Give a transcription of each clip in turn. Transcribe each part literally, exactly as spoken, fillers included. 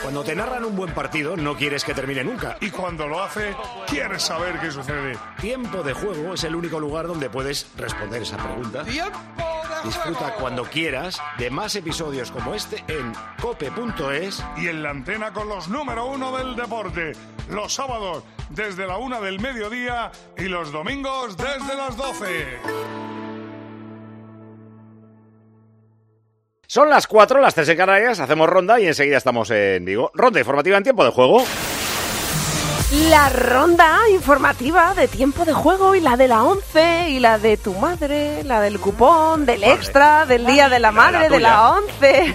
Cuando te narran un buen partido, no quieres que termine nunca. Y cuando lo hace, quieres saber qué sucede. Tiempo de Juego es el único lugar donde puedes responder esa pregunta. ¡Tiempo de Disfruta juego! cuando quieras de más episodios como este en cope punto es. Y en la antena con los número uno del deporte. Los sábados desde la una del mediodía y los domingos desde las doce. Son las cuatro, las tres en Canarias, hacemos ronda y enseguida estamos en Vigo. Ronda informativa en Tiempo de Juego. La ronda informativa de Tiempo de Juego y la de la once y la de tu madre, la del cupón, del extra, del día de la madre, de la once,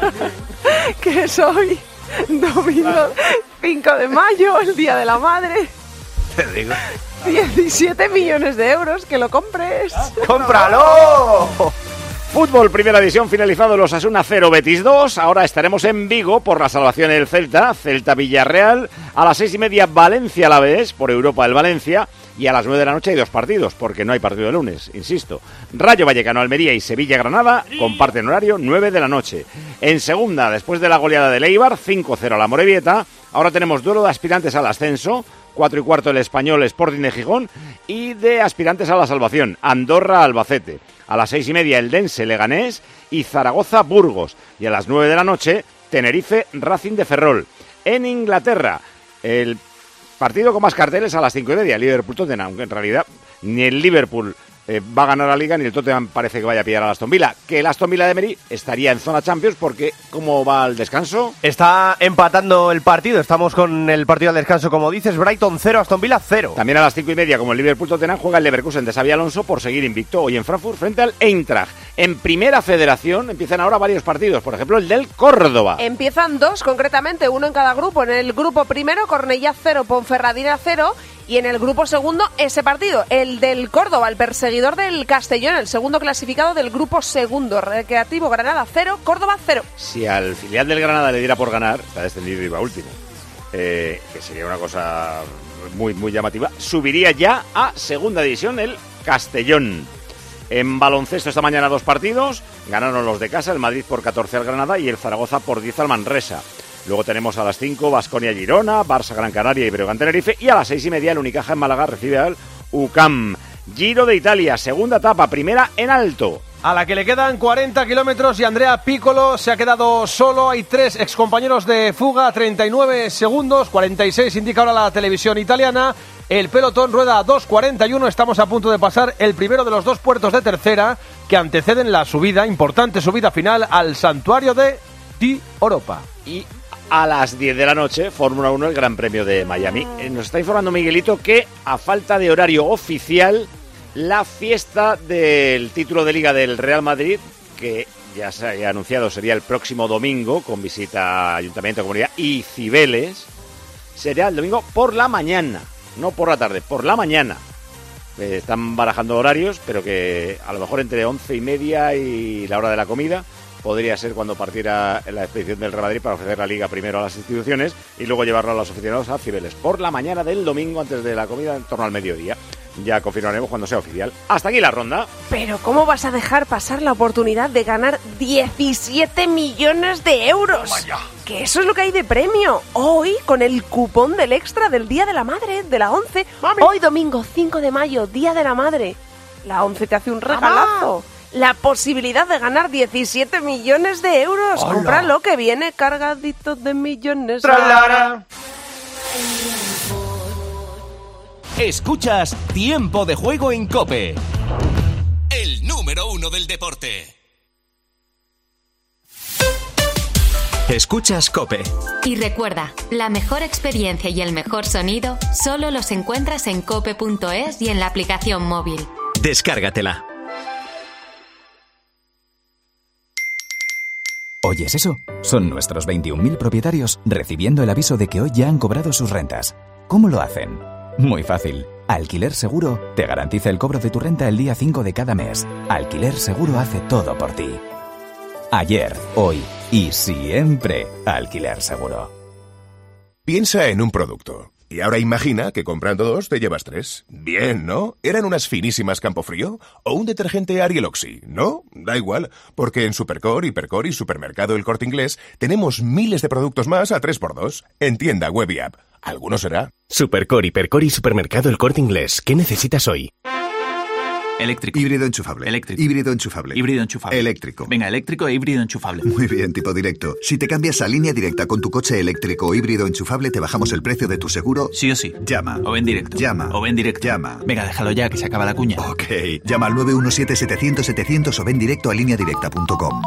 que es hoy, domingo cinco de mayo, el día de la madre. Te digo. diecisiete millones de euros, que lo compres. ¡Cómpralo! Fútbol, primera división, finalizado los Osasuna cero, Betis dos. Ahora estaremos en Vigo por la salvación del Celta, Celta-Villarreal. A las seis y media, Valencia-Alavés, por Europa del Valencia. Y a las nueve de la noche hay dos partidos, porque no hay partido de lunes, insisto. Rayo Vallecano-Almería y Sevilla-Granada comparten horario nueve de la noche. En segunda, después de la goleada del Eibar, cinco cero a la Morevieta. Ahora tenemos duelo de aspirantes al ascenso. Cuatro y cuarto el Español Sporting de Gijón. Y de aspirantes a la salvación, Andorra-Albacete. A las seis y media el Dense Leganés y Zaragoza-Burgos. Y a las nueve de la noche Tenerife-Racing de Ferrol. En Inglaterra, el partido con más carteles a las cinco y media, Liverpool-Tottenham, aunque en realidad ni el Liverpool eh, va a ganar la Liga, ni el Tottenham parece que vaya a pillar al Aston Villa. Que el Aston Villa de Emery estaría en zona Champions porque, ¿cómo va el descanso? Está empatando el partido, estamos con el partido al descanso, como dices, Brighton cero, Aston Villa cero. También a las cinco y media, como el Liverpool-Tottenham, juega el Leverkusen de Xabi Alonso por seguir invicto hoy en Frankfurt frente al Eintracht. En Primera Federación empiezan ahora varios partidos, por ejemplo el del Córdoba. Empiezan dos, concretamente, uno en cada grupo. En el grupo primero, Cornellá cero, Ponferradina cero. Y en el grupo segundo, ese partido, el del Córdoba, el perseguidor del Castellón, el segundo clasificado del grupo segundo. Recreativo Granada cero, Córdoba cero. Si al filial del Granada le diera por ganar, está descendido y va último, eh, que sería una cosa muy, muy llamativa, subiría ya a segunda división el Castellón. En baloncesto esta mañana dos partidos, ganaron los de casa, el Madrid por catorce al Granada y el Zaragoza por diez al Manresa. Luego tenemos a las cinco Baskonia-Girona, Barça-Gran Canaria y Breogán-Tenerife. Y a las seis y media el Unicaja en Málaga recibe al U C A M. Giro de Italia, segunda etapa, primera en alto. A la que le quedan cuarenta kilómetros y Andrea Piccolo se ha quedado solo. Hay tres excompañeros de fuga, treinta y nueve segundos, cuarenta y seis indica ahora la televisión italiana. El pelotón rueda a dos cuarenta y uno, estamos a punto de pasar el primero de los dos puertos de tercera que anteceden la subida, importante subida final al santuario de Di Europa. Y a las diez de la noche, Fórmula uno, el Gran Premio de Miami. Eh, nos está informando Miguelito que, a falta de horario oficial, la fiesta del título de Liga del Real Madrid, que ya se ha anunciado sería el próximo domingo, con visita a Ayuntamiento, Comunidad y Cibeles, será el domingo por la mañana, no por la tarde, por la mañana. Eh, están barajando horarios, pero que a lo mejor entre once y media y la hora de la comida podría ser cuando partiera la expedición del Real Madrid para ofrecer la Liga primero a las instituciones y luego llevarlo a los aficionados a Cibeles por la mañana del domingo antes de la comida en torno al mediodía. Ya confirmaremos cuando sea oficial. Hasta aquí la ronda. Pero ¿cómo vas a dejar pasar la oportunidad de ganar diecisiete millones de euros? Vaya. Que eso es lo que hay de premio. Hoy, con el cupón del extra del Día de la Madre, de la once. Mami. Hoy domingo cinco de mayo, Día de la Madre. La once te hace un regalazo. Mamá. La posibilidad de ganar diecisiete millones de euros. Hola. Cómpralo, que viene cargadito de millones. Tralara. Escuchas Tiempo de Juego en COPE, el número uno del deporte. Escuchas COPE. Y recuerda, la mejor experiencia y el mejor sonido solo los encuentras en cope punto es y en la aplicación móvil. Descárgatela. ¿Oyes eso? Son nuestros veintiún mil propietarios recibiendo el aviso de que hoy ya han cobrado sus rentas. ¿Cómo lo hacen? Muy fácil. Alquiler Seguro te garantiza el cobro de tu renta el día cinco de cada mes. Alquiler Seguro hace todo por ti. Ayer, hoy y siempre Alquiler Seguro. Piensa en un producto. Y ahora imagina que comprando dos te llevas tres. Bien, ¿no? ¿Eran unas finísimas Campofrío? ¿O un detergente Ariel Oxy? ¿No? Da igual, porque en Supercore, Hipercore y Supermercado El Corte Inglés tenemos miles de productos más a tres por dos. En tienda, web y app. ¿Alguno será? Supercore, Hipercore y Supermercado El Corte Inglés. ¿Qué necesitas hoy? Eléctrico. Híbrido enchufable. Eléctrico. Híbrido enchufable. Híbrido enchufable. Eléctrico. Venga, eléctrico e híbrido enchufable. Muy bien, tipo directo. Si te cambias a Línea Directa con tu coche eléctrico o híbrido enchufable, te bajamos el precio de tu seguro. Sí o sí. Llama. O ven directo. Llama. O ven directo. Llama. Venga, déjalo ya, que se acaba la cuña. Ok. Llama al nueve uno siete, setecientos, setecientos o ven directo a línea directa punto com.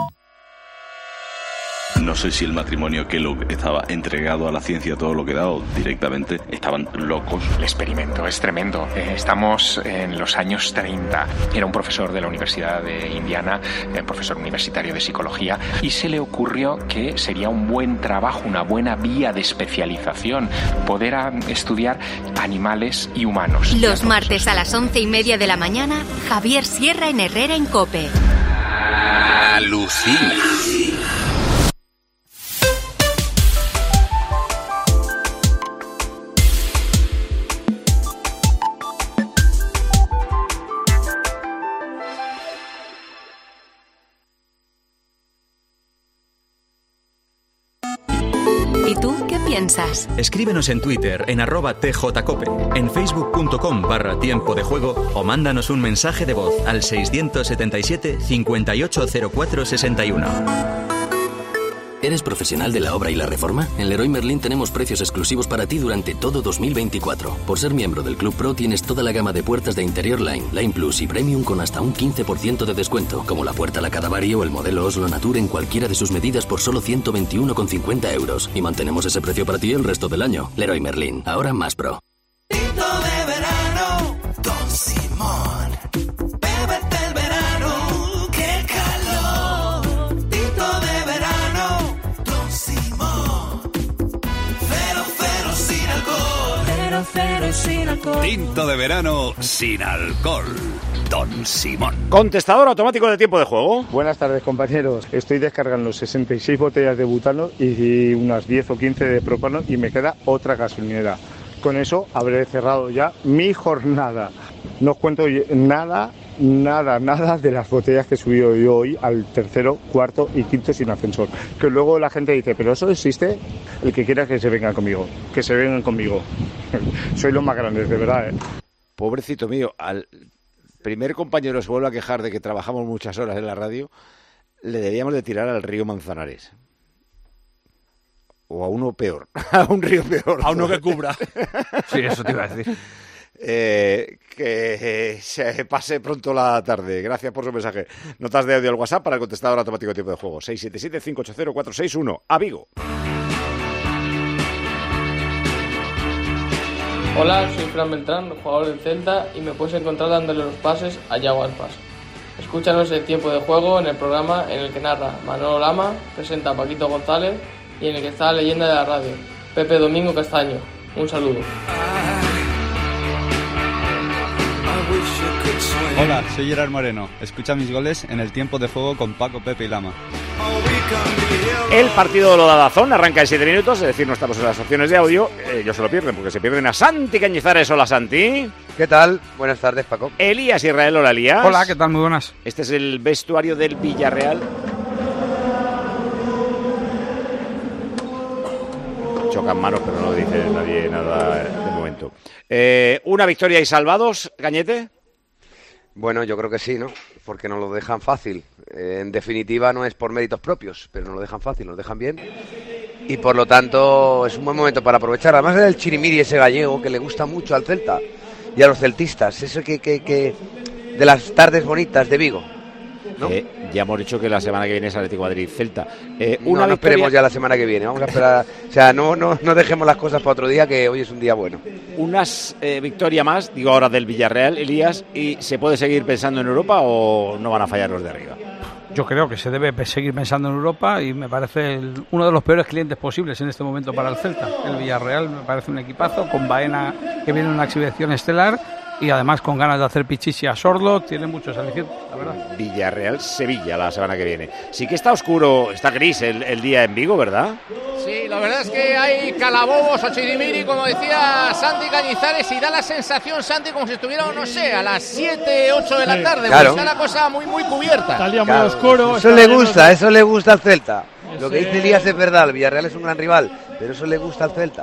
No sé si el matrimonio Kellogg estaba entregado a la ciencia todo lo que da o directamente estaban locos. El experimento es tremendo. Eh, estamos en los años treinta. Era un profesor de la Universidad de Indiana, eh, profesor universitario de psicología, y se le ocurrió que sería un buen trabajo, una buena vía de especialización, poder a, estudiar animales y humanos. Los martes a las once y media de la mañana, Javier Sierra en Herrera en COPE. Alucina. ¿Y tú qué piensas? Escríbenos en Twitter en arroba tjcope, en facebook.com barra tiempo de juego o mándanos un mensaje de voz al seiscientos setenta y siete, cincuenta y ocho cero cuatro sesenta y uno. ¿Eres profesional de la obra y la reforma? En Leroy Merlin tenemos precios exclusivos para ti durante todo dos mil veinticuatro. Por ser miembro del Club Pro tienes toda la gama de puertas de Interior Line, Line Plus y Premium con hasta un quince por ciento de descuento, como la puerta La Cadavari o el modelo Oslo Nature en cualquiera de sus medidas por solo ciento veintiuno con cincuenta euros. Y mantenemos ese precio para ti el resto del año. Leroy Merlin, ahora más pro. Tinto de verano, Don Simón. Bébete el verano, qué calor. Tinto de verano, Don Simón. Cero, cero sin alcohol. Cero, cero sin alcohol. Tinto de verano sin alcohol. Don Simón. Contestador automático de tiempo de juego. Buenas tardes, compañeros. Estoy descargando sesenta y seis botellas de butano y unas diez o quince de propano y me queda otra gasolinera. Con eso habré cerrado ya mi jornada. No os cuento nada, nada, nada de las botellas que he subido yo hoy al tercero, cuarto y quinto sin ascensor. Que luego la gente dice, ¿pero eso existe? El que quiera que se vengan conmigo, que se vengan conmigo. Soy los más grandes, de verdad, ¿eh? Pobrecito mío, al primer compañero se vuelve a quejar de que trabajamos muchas horas en la radio, le debíamos de tirar al río Manzanares. O a uno peor, a un río peor. A uno que cubra. Sí, eso te iba a decir. Eh, que eh, se pase pronto la tarde. Gracias por su mensaje. Notas de audio al WhatsApp para el contestador automático de tiempo de juego. seis siete siete, cinco ocho cero, cuatro seis uno. A Vigo. Hola, soy Fran Beltrán, jugador del Celta, y me puedes encontrar dándole los pases a Yago Aspas. Escúchanos en tiempo de juego en el programa en el que narra Manolo Lama, presenta a Paquito González y en el que está la leyenda de la radio, Pepe Domingo Castaño. Un saludo. Hola, soy Gerard Moreno. Escucha mis goles en el tiempo de juego con Paco, Pepe y Lama. El partido de lo Dazón arranca en siete minutos, es decir, no estamos en las opciones de audio. Ellos se lo pierden porque se pierden a Santi Cañizares. Hola, Santi. ¿Qué tal? Buenas tardes, Paco. Elías Israel. Hola, Elías. Hola, ¿qué tal? Muy buenas. Este es el vestuario del Villarreal. Chocan manos, pero no dice nadie nada de momento. Eh, ¿Una victoria y salvados, Cañete? Bueno, yo creo que sí, ¿no? Porque nos lo dejan fácil. Eh, en definitiva, no es por méritos propios, pero nos lo dejan fácil, nos dejan bien. Y por lo tanto, es un buen momento para aprovechar. Además del chirimiri ese gallego que le gusta mucho al Celta y a los celtistas. Eso que, que, que de las tardes bonitas de Vigo, ¿no? Eh, ya hemos dicho que la semana que viene es Atlético de Madrid Celta. Eh, una no, no victoria... esperemos ya la semana que viene. Vamos a esperar. O sea, no, no, no dejemos las cosas para otro día, que hoy es un día bueno. Unas eh, victoria más, digo ahora del Villarreal, Elías, ¿y se puede seguir pensando en Europa o no van a fallar los de arriba? Yo creo que se debe seguir pensando en Europa y me parece el, uno de los peores clientes posibles en este momento para el Celta. El Villarreal me parece un equipazo, con Baena que viene en una exhibición estelar y además con ganas de hacer pichichi a sordo. Tiene muchos alicientes, la verdad. Villarreal-Sevilla la semana que viene. Sí que está oscuro, está gris el, el día en Vigo, ¿verdad? Sí, la verdad es que hay calabobos o chirimiri, como decía Santi Cañizares, y da la sensación, Santi, como si estuviera, no sé, a las siete, ocho de la tarde, claro. Está la cosa muy, muy cubierta. Está el día muy oscuro. Eso le gusta, eso le gusta al Celta. Ese... Lo que dice Elías es verdad, el Villarreal es un gran rival, pero eso le gusta al Celta.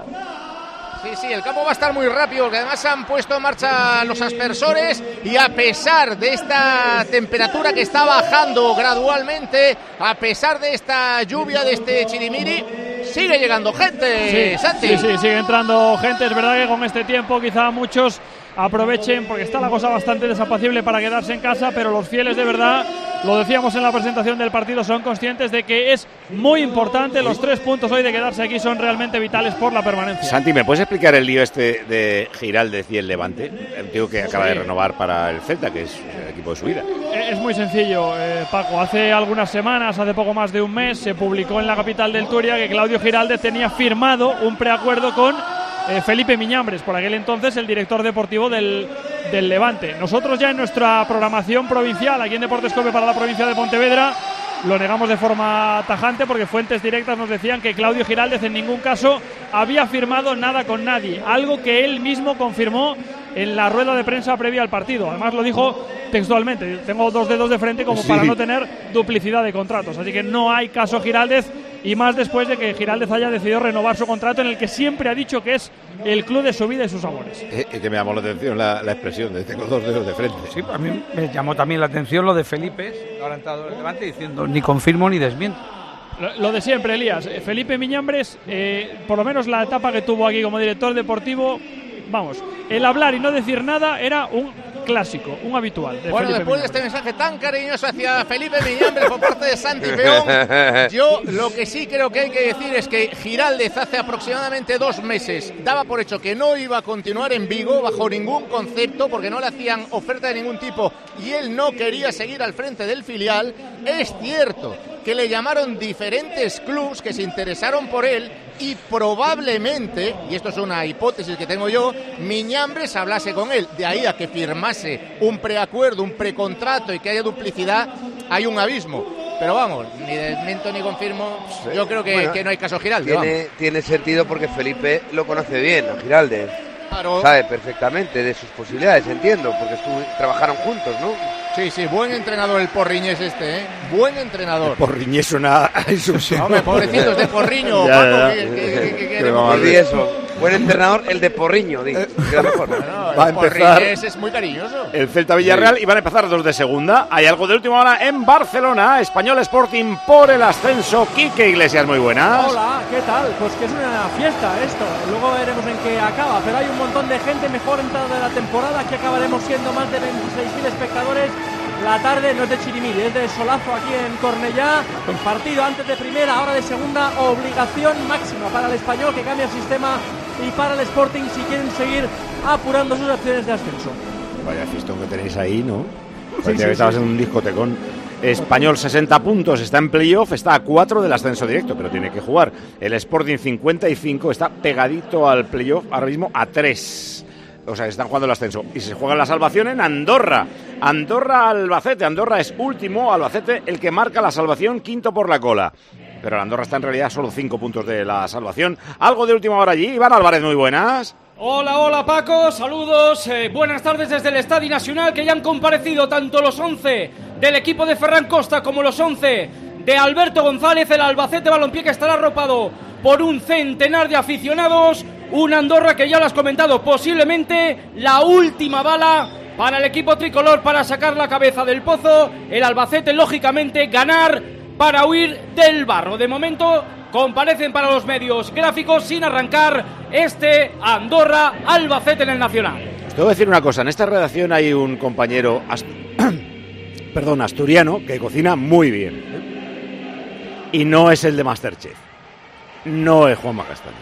Sí, sí, el campo va a estar muy rápido, porque además han puesto en marcha los aspersores y a pesar de esta temperatura que está bajando gradualmente, a pesar de esta lluvia, de este chirimiri, sigue llegando gente, sí, Santi. Sí, sí, sigue entrando gente. Es verdad que con este tiempo quizá muchos aprovechen, porque está la cosa bastante desapacible para quedarse en casa, pero los fieles de verdad, lo decíamos en la presentación del partido, son conscientes de que es muy importante. Los tres puntos hoy de quedarse aquí son realmente vitales por la permanencia. Santi, ¿me puedes explicar el lío este de Giraldez y el Levante? El tío que acaba sí. de renovar para el Celta, que es el equipo de su vida. Es muy sencillo, eh, Paco. Hace algunas semanas, hace poco más de un mes, se publicó en la capital del Turia que Claudio Giraldez tenía firmado un preacuerdo con Eh, Felipe Miñambres, por aquel entonces el director deportivo del, del Levante. Nosotros ya en nuestra programación provincial, aquí en Deportes Cope para la provincia de Pontevedra, lo negamos de forma tajante porque fuentes directas nos decían que Claudio Giraldez en ningún caso había firmado nada con nadie, algo que él mismo confirmó en la rueda de prensa previa al partido. Además lo dijo textualmente: tengo dos dedos de frente como sí. para no tener duplicidad de contratos. Así que no hay caso Giraldez, y más después de que Giraldez haya decidido renovar su contrato, en el que siempre ha dicho que es el club de su vida y sus amores. Eh, eh, que me llamó la atención la, la expresión de tengo dos dedos de frente. Sí, a mí me llamó también la atención lo de Felipe, ahora entrado el Levante, diciendo ni confirmo ni desmiento. Lo, lo de siempre, Elías. Felipe Miñambres, eh, por lo menos la etapa que tuvo aquí como director deportivo, vamos, el hablar y no decir nada era un clásico, un habitual. De bueno, Felipe después Miñambres. de este mensaje tan cariñoso hacia Felipe Miñambres por parte de Santi Peón, yo lo que sí creo que hay que decir es que Giraldez hace aproximadamente dos meses daba por hecho que no iba a continuar en Vigo bajo ningún concepto, porque no le hacían oferta de ningún tipo y él no quería seguir al frente del filial. Es cierto que le llamaron diferentes clubs que se interesaron por él y probablemente, y esto es una hipótesis que tengo yo, Miñambres hablase con él. De ahí a que firmase un preacuerdo, un precontrato y que haya duplicidad, hay un abismo. Pero vamos, ni desmiento ni confirmo, yo creo que, bueno, que no hay caso Giraldez. Tiene, tiene sentido porque Felipe lo conoce bien, ¿no? Giraldez. Claro. Sabe perfectamente de sus posibilidades, entiendo, porque estuvo, trabajaron juntos, ¿no? Sí, sí, buen entrenador el Porriñés este, ¿eh? Buen entrenador. El Porriñés suena a insulsión. Hombre, pobrecitos de Porriño, ya, Paco, ya. que, que, que, que que eso. Buen entrenador, el de Porriño, digo. Bueno, va a empezar es muy cariñoso. el Celta Villarreal y van a empezar dos de segunda. Hay algo de última hora en Barcelona. Español Sporting por el ascenso. Quique Iglesias, muy buenas. Hola, ¿qué tal? Pues que es una fiesta esto. Luego veremos en qué acaba. Pero hay un montón de gente, mejor entrada de la temporada, que acabaremos siendo más de veintiséis mil espectadores. La tarde no es de chirimiri, es de solazo aquí en Cornellá. Partido antes de primera, ahora de segunda. Obligación máxima para el Español, que cambia el sistema, y para el Sporting si quieren seguir apurando sus acciones de ascenso. Vaya fistón que tenéis ahí, ¿no? Sí, Parecía sí, que estabas sí. en un discotecón. Español sesenta puntos, está en playoff, está a cuatro del ascenso directo, pero tiene que jugar. El Sporting cincuenta y cinco, está pegadito al playoff, ahora mismo a tres. O sea, están jugando el ascenso. Y se juega la salvación en Andorra. Andorra-Albacete. Andorra es último, Albacete el que marca la salvación, quinto por la cola. Pero el Andorra está en realidad solo cinco puntos de la salvación. Algo de última hora allí. Iván Álvarez, muy buenas. Hola, hola Paco, saludos, eh, buenas tardes desde el Estadio Nacional, que ya han comparecido tanto los once del equipo de Ferran Costa como los once de Alberto González. El Albacete Balompié, que estará arropado por un centenar de aficionados. Un Andorra que ya lo has comentado, posiblemente la última bala para el equipo tricolor para sacar la cabeza del pozo. El Albacete, lógicamente, ganar para huir del barro. De momento comparecen para los medios gráficos sin arrancar este Andorra-Albacete en el Nacional. Os tengo que decir una cosa, en esta redacción hay un compañero ast... perdón, asturiano que cocina muy bien, ¿eh? Y no es el de Masterchef, no es Juanma Castaño.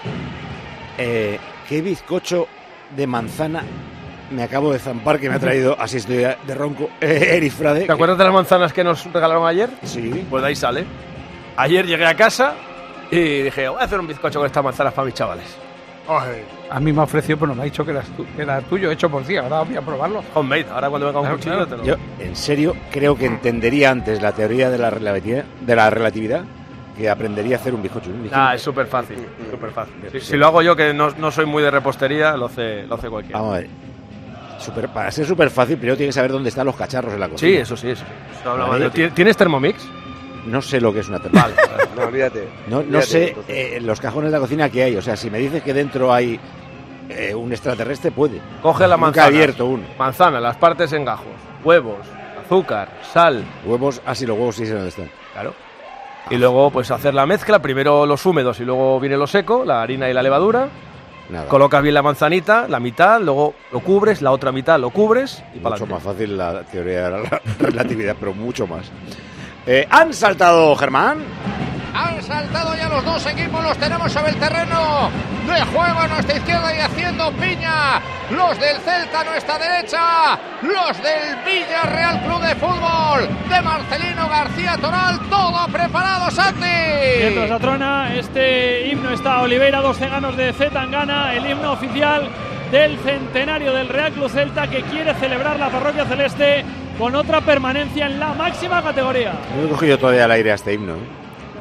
Eh, ¿Qué bizcocho de manzana me acabo de zampar que me ha traído, así estoy de ronco, eh, Eric Frade? ¿Te acuerdas de las manzanas que nos regalaron ayer? Sí. Pues de ahí sale. Ayer llegué a casa y dije, voy a hacer un bizcocho con estas manzanas para mis chavales. Ay. A mí me ha ofrecido, pero me ha dicho que era, tu, que era tuyo, hecho por ti. Ahora voy a probarlo. Homemade, ahora cuando venga un Claro, cuchillo claro. te lo... Yo, en serio, creo que entendería antes la teoría de la relatividad, de la relatividad que aprendería a hacer un bizcocho. Un bizcocho. Ah, es súper fácil, súper fácil. Si, si lo hago yo, que no, no soy muy de repostería, lo hace, lo hace cualquiera. Vamos a ver. Super, para ser súper fácil, primero tienes que saber dónde están los cacharros en la cocina. Sí, eso sí, eso. eso hablaba Vale. de- ¿Tienes Thermomix? No sé lo que es una Thermomix. Vale. No, olvídate. No, no olvídate, sé entonces. eh, los cajones de la cocina que hay. O sea, si me dices que dentro hay eh, un extraterrestre, puede. Coge la Nunca manzana. he abierto uno. Manzana, las partes en gajos. Huevos, azúcar, sal. Huevos, así los huevos sí sé dónde están. Claro. Y luego, pues hacer la mezcla. Primero los húmedos y luego viene lo seco, la harina y la levadura. Nada. Colocas bien la manzanita, la mitad, luego lo cubres, la otra mitad lo cubres y para Mucho más fácil la teoría de la relatividad, pero mucho más. Eh, ¿Han saltado, Germán? Han saltado ya los dos equipos, los tenemos sobre el terreno de juego a nuestra izquierda y haciendo piña. Los del Celta a nuestra derecha, los del Villarreal Club de Fútbol, de Marcelino García Toral, todo preparado, Santi. Mientras atrona este himno está Oliveira, dos ceganos de Zetangana, el himno oficial del centenario del Real Club Celta, que quiere celebrar la parroquia celeste con otra permanencia en la máxima categoría. No he cogido todavía al aire a este himno. ¿eh?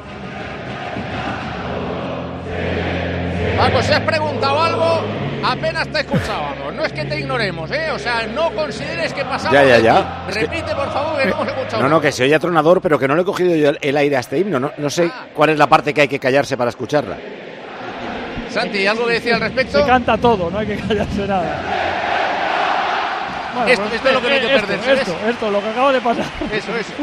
Paco, si has preguntado algo, apenas te escuchábamos. No es que te ignoremos, ¿eh? O sea, no consideres que pasamos. Ya, ya, de ya. ti. Es que- Repite, por favor, que no hemos escuchado. No, no, que se oye atronador, pero que no le he cogido yo el, el aire a este himno. No, no sé cuál es la parte que hay que callarse para escucharla. Santi, ¿algo que decir al respecto? Se canta todo, no hay que callarse nada. Bueno, Esto- pues, esto es lo que no hay que esto, perderse, Esto, ¿ves? esto, lo que acaba de pasar. Eso, eso.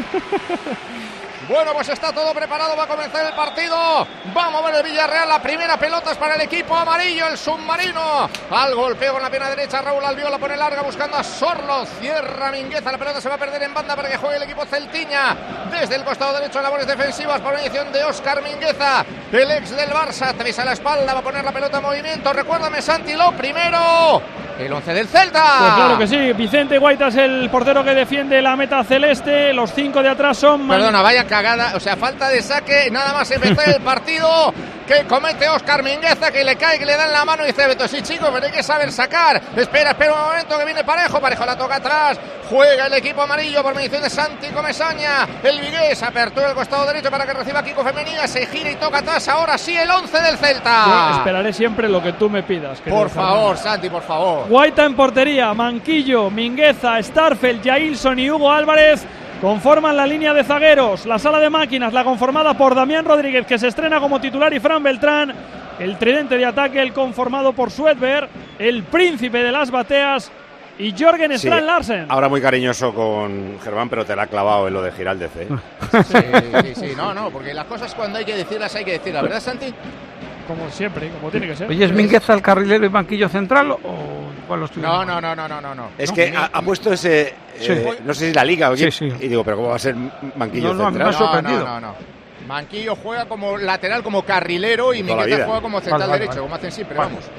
Bueno, pues está todo preparado, va a comenzar el partido. Vamos a ver el Villarreal, la primera pelota es para el equipo amarillo, el submarino. Al golpeo con la pierna derecha, Raúl Albiol la pone larga buscando a Sorlo. Cierra Mingueza, la pelota se va a perder en banda para que juegue el equipo celtiña. Desde el costado derecho, labores defensivas por mediación de Óscar Mingueza, el ex del Barça. Atraviesa la espalda, va a poner la pelota en movimiento. Recuérdame, Santi, lo primero, el once del Celta. Pues claro que sí, Vicente Guaita es el portero que defiende la meta celeste. Los cinco de atrás son... Man- Perdona, vaya cagada, o sea, falta de saque, nada más empezar el partido que comete Óscar Mingueza, que le cae, que le dan la mano y dice, Beto, sí chicos, pero hay que saber sacar. Espera, espera un momento que viene Parejo, Parejo la toca atrás, juega el equipo amarillo por mediación de Santi Comesaña, el Vigués, apertura el costado derecho para que reciba Kiko Femenía, se gira y toca atrás, ahora sí el once del Celta. Yo esperaré siempre lo que tú me pidas. querido Por Fernando. favor, Santi, por favor. Guaita en portería, Manquillo, Mingueza, Starfelt, Jailson y Hugo Álvarez conforman la línea de zagueros. La sala de máquinas, la conformada por Damián Rodríguez, que se estrena como titular, y Fran Beltrán. El tridente de ataque, el conformado por Suedberg, el príncipe de las bateas y Jorgen Sí, Strand Larsen. ahora muy cariñoso con Germán, pero te la ha clavado en lo de Giraldez, ¿eh? Sí, sí, sí, no, no, porque las cosas cuando hay que decirlas hay que decirlas, ¿verdad, Santi? Como siempre, como tiene que ser. Oye, ¿es Mingueza el carrilero y banquillo central o cuál lo estoy No, viendo? no, no, no, no, no. Es No, que ni- ha, ha puesto ese... Sí. eh, no sé si la liga o qué. Sí, sí. Y digo, pero ¿cómo va a ser Manquillo No, no, a mí me central? ha sorprendido. No, no, no. Manquillo juega como lateral, como carrilero, y Toda la Mingueza vida. juega como central Vale, vale, derecho, vale. como hacen siempre, Vale. vamos.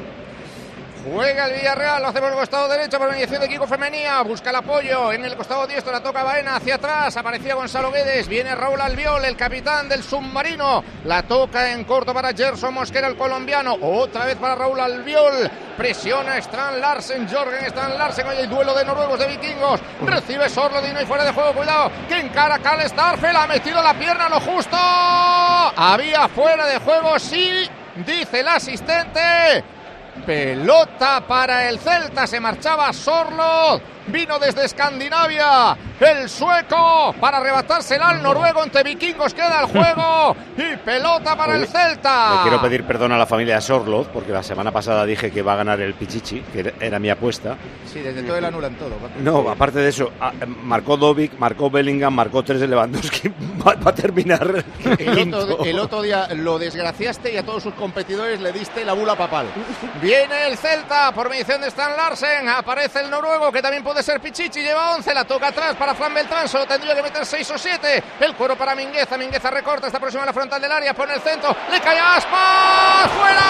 Juega el Villarreal, lo hace por el costado derecho por mediación de Kiko Femenía, busca el apoyo en el costado diestro, la toca Baena hacia atrás, aparecía Gonzalo Guedes, viene Raúl Albiol, el capitán del submarino, la toca en corto para Gerson Mosquera, el colombiano, otra vez para Raúl Albiol, presiona Strand Larsen, Jorgen Strand Larsen, hoy el duelo de noruegos de vikingos, recibe Sorlodino y fuera de juego, cuidado, que encara Karl Starfel, ha metido la pierna a lo justo, había fuera de juego, sí, dice el asistente. Pelota para el Celta, se marchaba Sorlo, vino desde Escandinavia el sueco para arrebatársela al noruego, entre vikingos queda el juego y pelota para Oye, el Celta. Le quiero pedir perdón a la familia Sorloz, porque la semana pasada dije que va a ganar el Pichichi, que era- era mi apuesta. Sí, desde todo el anulan todo. No, aparte de eso, a- marcó Dovic, marcó Bellingham, marcó tres de Lewandowski, va, va a terminar El quinto. otro, el otro día lo desgraciaste y a todos sus competidores le diste la bula papal. Viene el Celta por mediación de Stan Larsen, aparece el noruego que también puede ser Pichichi, lleva once, la toca atrás para Fran Beltrán, solo tendría que meter seis o siete, el cuero para Mingueza, Mingueza recorta, está próxima a la frontal del área, pone el centro, le cae a Aspas,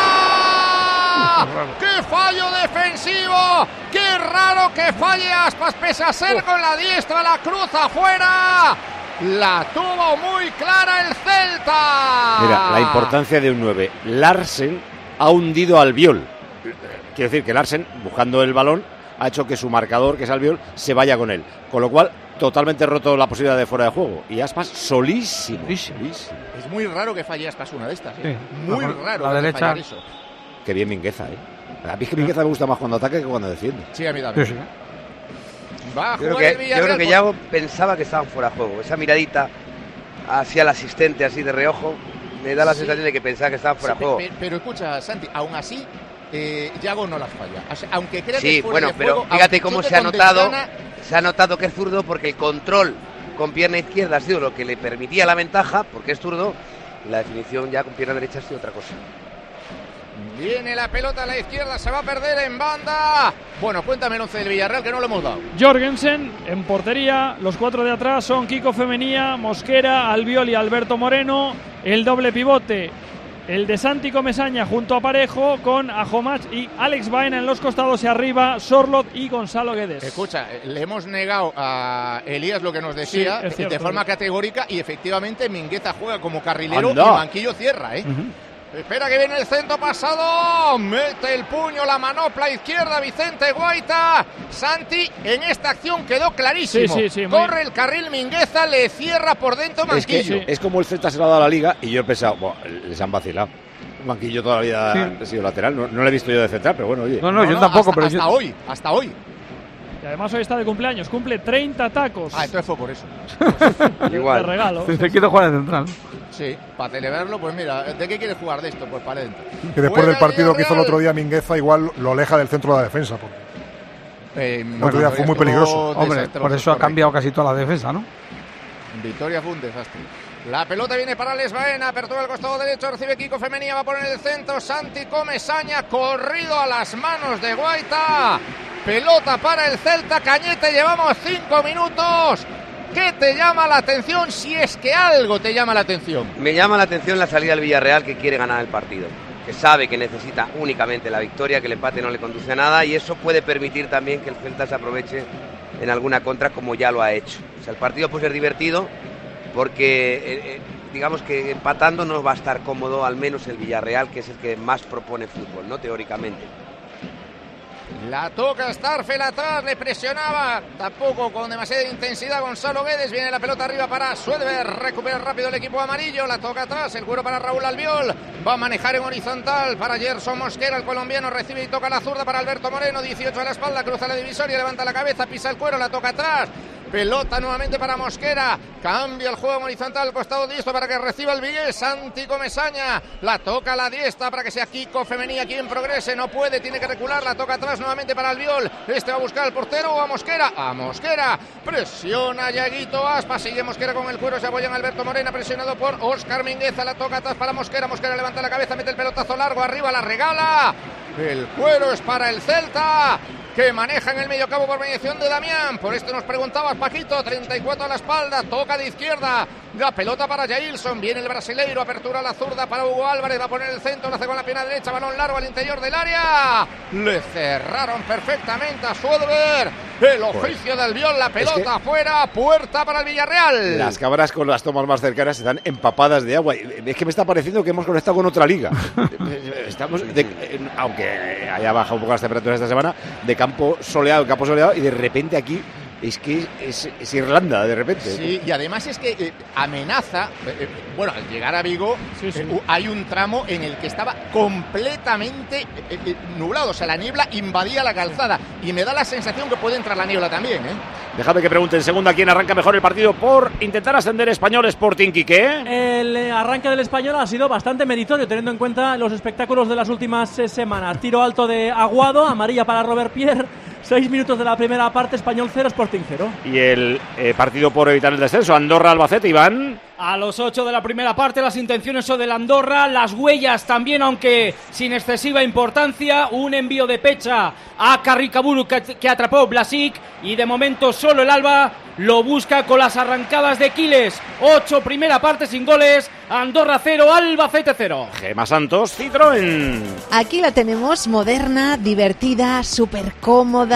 ¡fuera! ¡Qué fallo defensivo! ¡Qué raro que falle Aspas, pese a ser con la diestra, la cruza fuera! La tuvo muy clara el Celta. Mira, la importancia de un nueve. Larsen ha hundido al Albiol. Quiero decir que Larsen, buscando el balón, ha hecho que su marcador, que es Albiol, se vaya con él. Con lo cual, totalmente roto la posibilidad de fuera de juego. Y Aspas solísimo. solísimo. Es muy raro que falle Aspas una de estas. ¿eh? Sí. Muy La, raro la que derecha. fallar eso. Qué bien Mingueza, ¿eh? A mí es que Mingueza me gusta más cuando ataca que cuando defiende. Sí, a mí también. Sí, sí. Va a Yo creo jugar el que, yo Villarreal. creo que por- Yago pensaba que estaban fuera de juego. Esa miradita hacia el asistente así de reojo me da la Sí. sensación de que pensaba que estaban fuera Sí, de juego. pe- pe- pero escucha, Santi, aún así, eh, Yago no las falla. O sea, aunque crea que Sí, es fuera bueno, de pero juego, fíjate aunque cómo choque se ha con notado, Desgana, se ha notado que es zurdo porque el control con pierna izquierda ha sido lo que le permitía la ventaja, porque es zurdo, y la definición ya con pierna derecha ha sido otra cosa. Viene la pelota a la izquierda, se va a perder en banda. Bueno, cuéntame el once del Villarreal que no lo hemos dado. Jorgensen en portería, los cuatro de atrás son Kiko Femenía, Mosquera, Albiol y Alberto Moreno. El doble pivote, el de Santi Comesaña junto a Parejo, con Ajomach y Alex Baena en los costados y arriba Sorloth y Gonzalo Guedes. Escucha, le hemos negado a Elías lo que nos decía Sí, es de cierto. forma categórica y efectivamente Mingueza juega como carrilero Anda. y Manquillo cierra, ¿eh? Espera que viene el centro pasado, mete el puño, la manopla izquierda, Vicente Guaita. Santi en esta acción quedó clarísimo. Sí, sí, sí, muy- Corre el carril Mingueza, le cierra por dentro Es que Manquillo. es como el Celta se lo ha dado a la Liga y yo he pensado, bueno, les han vacilado. Manquillo toda la vida Sí. ha sido lateral, no, no lo he visto yo de central, pero bueno, oye. No, no, yo tampoco, hasta, pero hasta yo- hoy, hasta hoy. Y además hoy está de cumpleaños, cumple treinta tacos. Ah, entonces fue por eso. De regalo. Te quiero jugar de central. Sí, para celebrarlo, pues mira, ¿de qué quieres jugar de esto? Pues para adentro. Que después Juega del el partido que hizo el Villarreal. otro día Mingueza, igual lo aleja del centro de la defensa. Porque Eh, el otro día fue muy peligroso. Hombre, desastroso, por eso ha correcto. cambiado casi toda la defensa, ¿no? Victoria fue un desastre. La pelota viene para Les Baena, apertura al costado derecho, recibe Kiko Femenía, va a poner el centro, Santi Comesaña, corrido a las manos de Guaita. Pelota para el Celta, Cañete, llevamos cinco minutos. ¿Qué te llama la atención si es que algo te llama la atención? Me llama la atención la salida del Villarreal, que quiere ganar el partido, que sabe que necesita únicamente la victoria, que el empate no le conduce a nada, y eso puede permitir también que el Celta se aproveche en alguna contra, como ya lo ha hecho. O sea, el partido puede ser divertido porque eh, eh, digamos que empatando no va a estar cómodo, al menos el Villarreal, que es el que más propone fútbol, ¿no? Teóricamente. La toca Starfel atrás, le presionaba, tampoco con demasiada intensidad Gonzalo Guedes, viene la pelota arriba para Suedberg, recupera rápido el equipo amarillo, la toca atrás, el cuero para Raúl Albiol, va a manejar en horizontal para Gerson Mosquera, el colombiano recibe y toca la zurda para Alberto Moreno, dieciocho a la espalda, cruza la divisoria, levanta la cabeza, pisa el cuero, la toca atrás. Pelota nuevamente para Mosquera. Cambia el juego en horizontal al costado diestro para que reciba el Vigués. Santi Comesaña. La toca a la diestra para que sea Kiko Femenía quien progrese. No puede, tiene que recular. La toca atrás nuevamente para Albiol. Este va a buscar al portero o a Mosquera. A Mosquera. Presiona Yaguito Aspas. Sigue Mosquera con el cuero. Se apoya en Alberto Morena. Presionado por Óscar Mingueza. La toca atrás para Mosquera. Mosquera levanta la cabeza. Mete el pelotazo largo. Arriba la regala. El cuero es para el Celta, que maneja en el medio campo por mediación de Damián. Por esto nos preguntabas, Paquito, treinta y cuatro a la espalda, toca de izquierda, la pelota para Jailson, viene el brasileiro, apertura a la zurda para Hugo Álvarez, va a poner el centro, lo hace con la pierna derecha, balón largo al interior del área, le cerraron perfectamente a Suedberg, el oficio del Albiol, la pelota Es que- afuera, puerta para el Villarreal. Las cámaras con las tomas más cercanas están empapadas de agua. Es que me está pareciendo que hemos conectado con otra liga. Estamos, de- aunque haya bajado un poco las temperaturas esta semana, de campo soleado, campo soleado, y de repente aquí es que es, es Irlanda, de repente. Sí, y además es que eh, amenaza, eh, eh, bueno, al llegar a Vigo eh, u- hay un tramo en el que estaba completamente eh, eh, nublado, o sea, la niebla invadía la calzada y me da la sensación que puede entrar la niebla también, ¿eh? Déjame que pregunte en segunda quién arranca mejor el partido por intentar ascender Español Sporting, Quique. El eh, arranque del Español ha sido bastante meritorio, teniendo en cuenta los espectáculos de las últimas eh, semanas. Tiro alto de Aguado, amarilla para Robert Pierre. Seis minutos de la primera parte, Español cero, Sporting cero. Y el eh, partido por evitar el descenso, Andorra-Albacete, Iván. A los ocho de la primera parte, las intenciones son del Andorra, las huellas también, aunque sin excesiva importancia. Un envío de Pecha a Carricaburu que, que atrapó Blasic, y de momento solo el Alba lo busca con las arrancadas de Quiles. Ocho primera parte sin goles, Andorra cero, Albacete cero. Gema Santos, Citroën. Aquí la tenemos moderna, divertida, súper cómoda,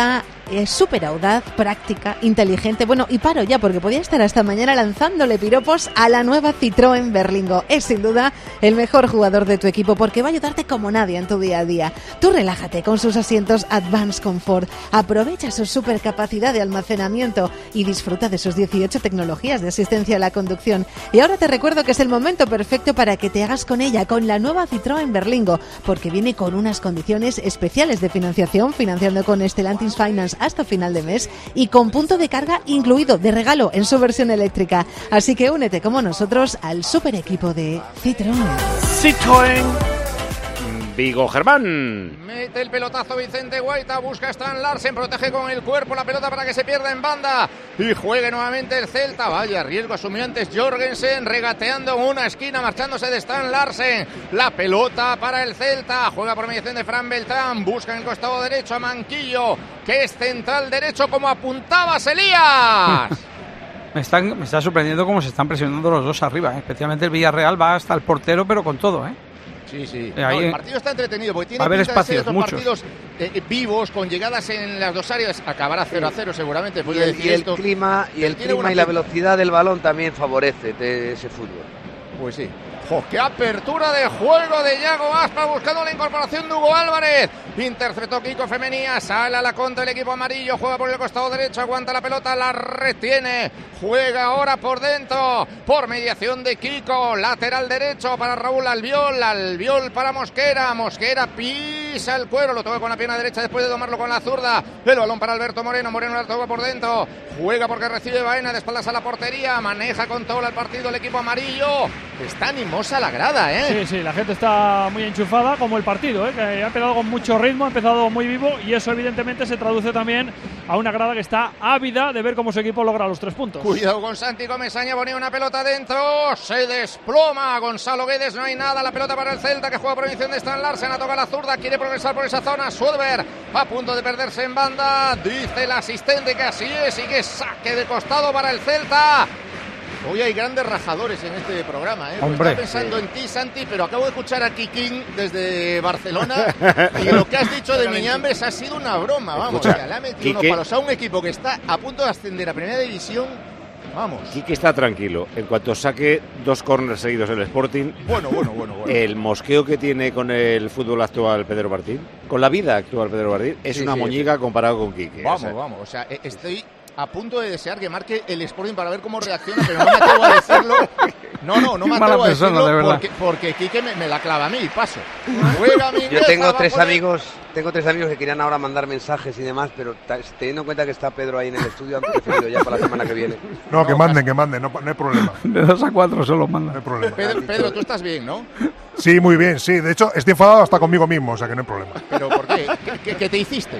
es súper audaz, práctica, inteligente. Bueno, y paro ya porque podía estar hasta mañana lanzándole piropos a la nueva Citroën Berlingo. Es sin duda el mejor jugador de tu equipo porque va a ayudarte como nadie en tu día a día. Tú relájate con sus asientos Advanced Comfort, aprovecha su super capacidad de almacenamiento y disfruta de sus dieciocho tecnologías de asistencia a la conducción. Y ahora te recuerdo que es el momento perfecto para que te hagas con ella, con la nueva Citroën Berlingo, porque viene con unas condiciones especiales de financiación, financiando con Stellantis Finance hasta final de mes y con punto de carga incluido de regalo en su versión eléctrica. Así que únete como nosotros al super equipo de Citroën. Citroën. Vigo, Germán. Mete el pelotazo Vicente Guaita, busca a Stan Larsen, protege con el cuerpo la pelota para que se pierda en banda y juegue nuevamente el Celta. Vaya riesgo asumió antes Jorgensen, regateando en una esquina, marchándose de Stan Larsen. La pelota para el Celta, juega por mediación de Fran Beltrán, busca en el costado derecho a Manquillo, que es central derecho como apuntaba Elías. Me, están, me está sorprendiendo cómo se están presionando los dos arriba, ¿eh? Especialmente el Villarreal va hasta el portero, pero con todo, ¿eh? Sí, sí. Eh, ahí, no, el partido está entretenido porque tiene va a haber pinta de ser espacios, estos muchos. partidos eh, vivos, con llegadas en las dos áreas. Acabará cero a cero seguramente. Y el, y el esto. clima, y, el clima y la velocidad del balón también favorece de ese fútbol. Pues sí. ¡Jo, qué apertura de juego de Yago Aspas buscando la incorporación de Hugo Álvarez! Interceptó Kiko Femenía, sale a la contra el equipo amarillo, juega por el costado derecho, aguanta la pelota, la retiene, juega ahora por dentro, por mediación de Kiko, lateral derecho para Raúl Albiol, Albiol para Mosquera, Mosquera pisa el cuero, lo toca con la pierna derecha después de tomarlo con la zurda, el balón para Alberto Moreno, Moreno la toca por dentro, juega porque recibe Baena, de espaldas a la portería, maneja con todo el partido el equipo amarillo, está animosa la grada, ¿eh? Sí, sí, la gente está muy enchufada, como el partido, ¿eh? Que ha empezado con mucho ritmo, ha empezado muy vivo y eso evidentemente se traduce también a una grada que está ávida de ver cómo su equipo logra los tres puntos. Cuidado con Santi Comesaña, ponía una pelota dentro, se desploma Gonzalo Guedes, no hay nada, la pelota para el Celta que juega por mediación de Stan Larsen, a toca la zurda, quiere progresar por esa zona, Suedberg a punto de perderse en banda, dice el asistente que así es y que saque de costado para el Celta. Hoy hay grandes rajadores en este programa, ¿eh? Hombre, Estaba pensando sí. en ti, Santi, pero acabo de escuchar a Kikín desde Barcelona y lo que has dicho de Miñambres ha sido una broma, vamos. Escucha, o sea, le ha metido unos Quique- palos a un equipo que está a punto de ascender a Primera División, vamos. Quique está tranquilo. En cuanto saque dos córneres seguidos el Sporting, Bueno, bueno, bueno, bueno. el mosqueo que tiene con el fútbol actual Pedro Martín, con la vida actual Pedro Martín, es Sí, una sí, moñiga comparado con Quique. Vamos, O sea, vamos. O sea, e- estoy a punto de desear que marque el Sporting para ver cómo reacciona, pero no me atrevo a decirlo. No, no, no me Qué mala atrevo a persona, decirlo de verdad. porque, porque Quique me, me la clava a mí y paso. Juega mi Yo tengo va tres por el- amigos, tengo tres amigos que querían ahora mandar mensajes y demás, pero ta- teniendo en cuenta que está Pedro ahí en el estudio, han preferido ya para la semana que viene. No, que manden, que manden, no, no hay problema. De dos a cuatro solo manda. No hay problema. Pedro, Pedro, tú estás bien, ¿no? Sí, muy bien, sí. De hecho, estoy enfadado hasta conmigo mismo, o sea que no hay problema. ¿Pero por qué? ¿Qué, qué- qué te hiciste?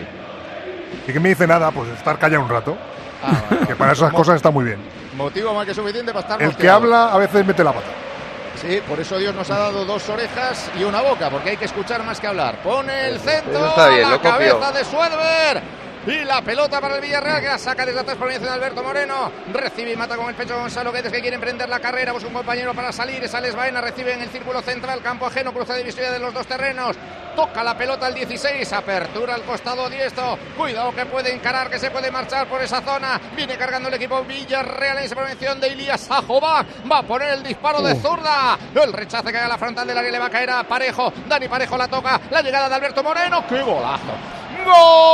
Y que me dice nada, pues estar callado un rato. Ah, vale. Que para esas Mo- cosas está muy bien. Motivo más que suficiente para estar El que mosqueado. habla a veces mete la pata. Sí, por eso Dios nos ha dado dos orejas y una boca, porque hay que escuchar más que hablar. Pone el centro, Eso está bien, la lo copio. cabeza de Suedberg. Y la pelota para el Villarreal, que la saca desde atrás por mediación de Alberto Moreno. Recibe y mata con el pecho Gonzalo Guedes, que quiere emprender la carrera. Busca un compañero para salir. Esa Les Baena, recibe en el círculo central. Campo ajeno, cruza divisoria de los dos terrenos. Toca la pelota el dieciséis. Apertura al costado diestro. Cuidado que puede encarar, que se puede marchar por esa zona. Viene cargando el equipo Villarreal en esa prevención de Ilías Ajobá. Va a poner el disparo de zurda. El rechace que haga la frontal del área le va a caer a Parejo. Dani Parejo la toca. La llegada de Alberto Moreno. ¡Qué golazo! ¡Gol!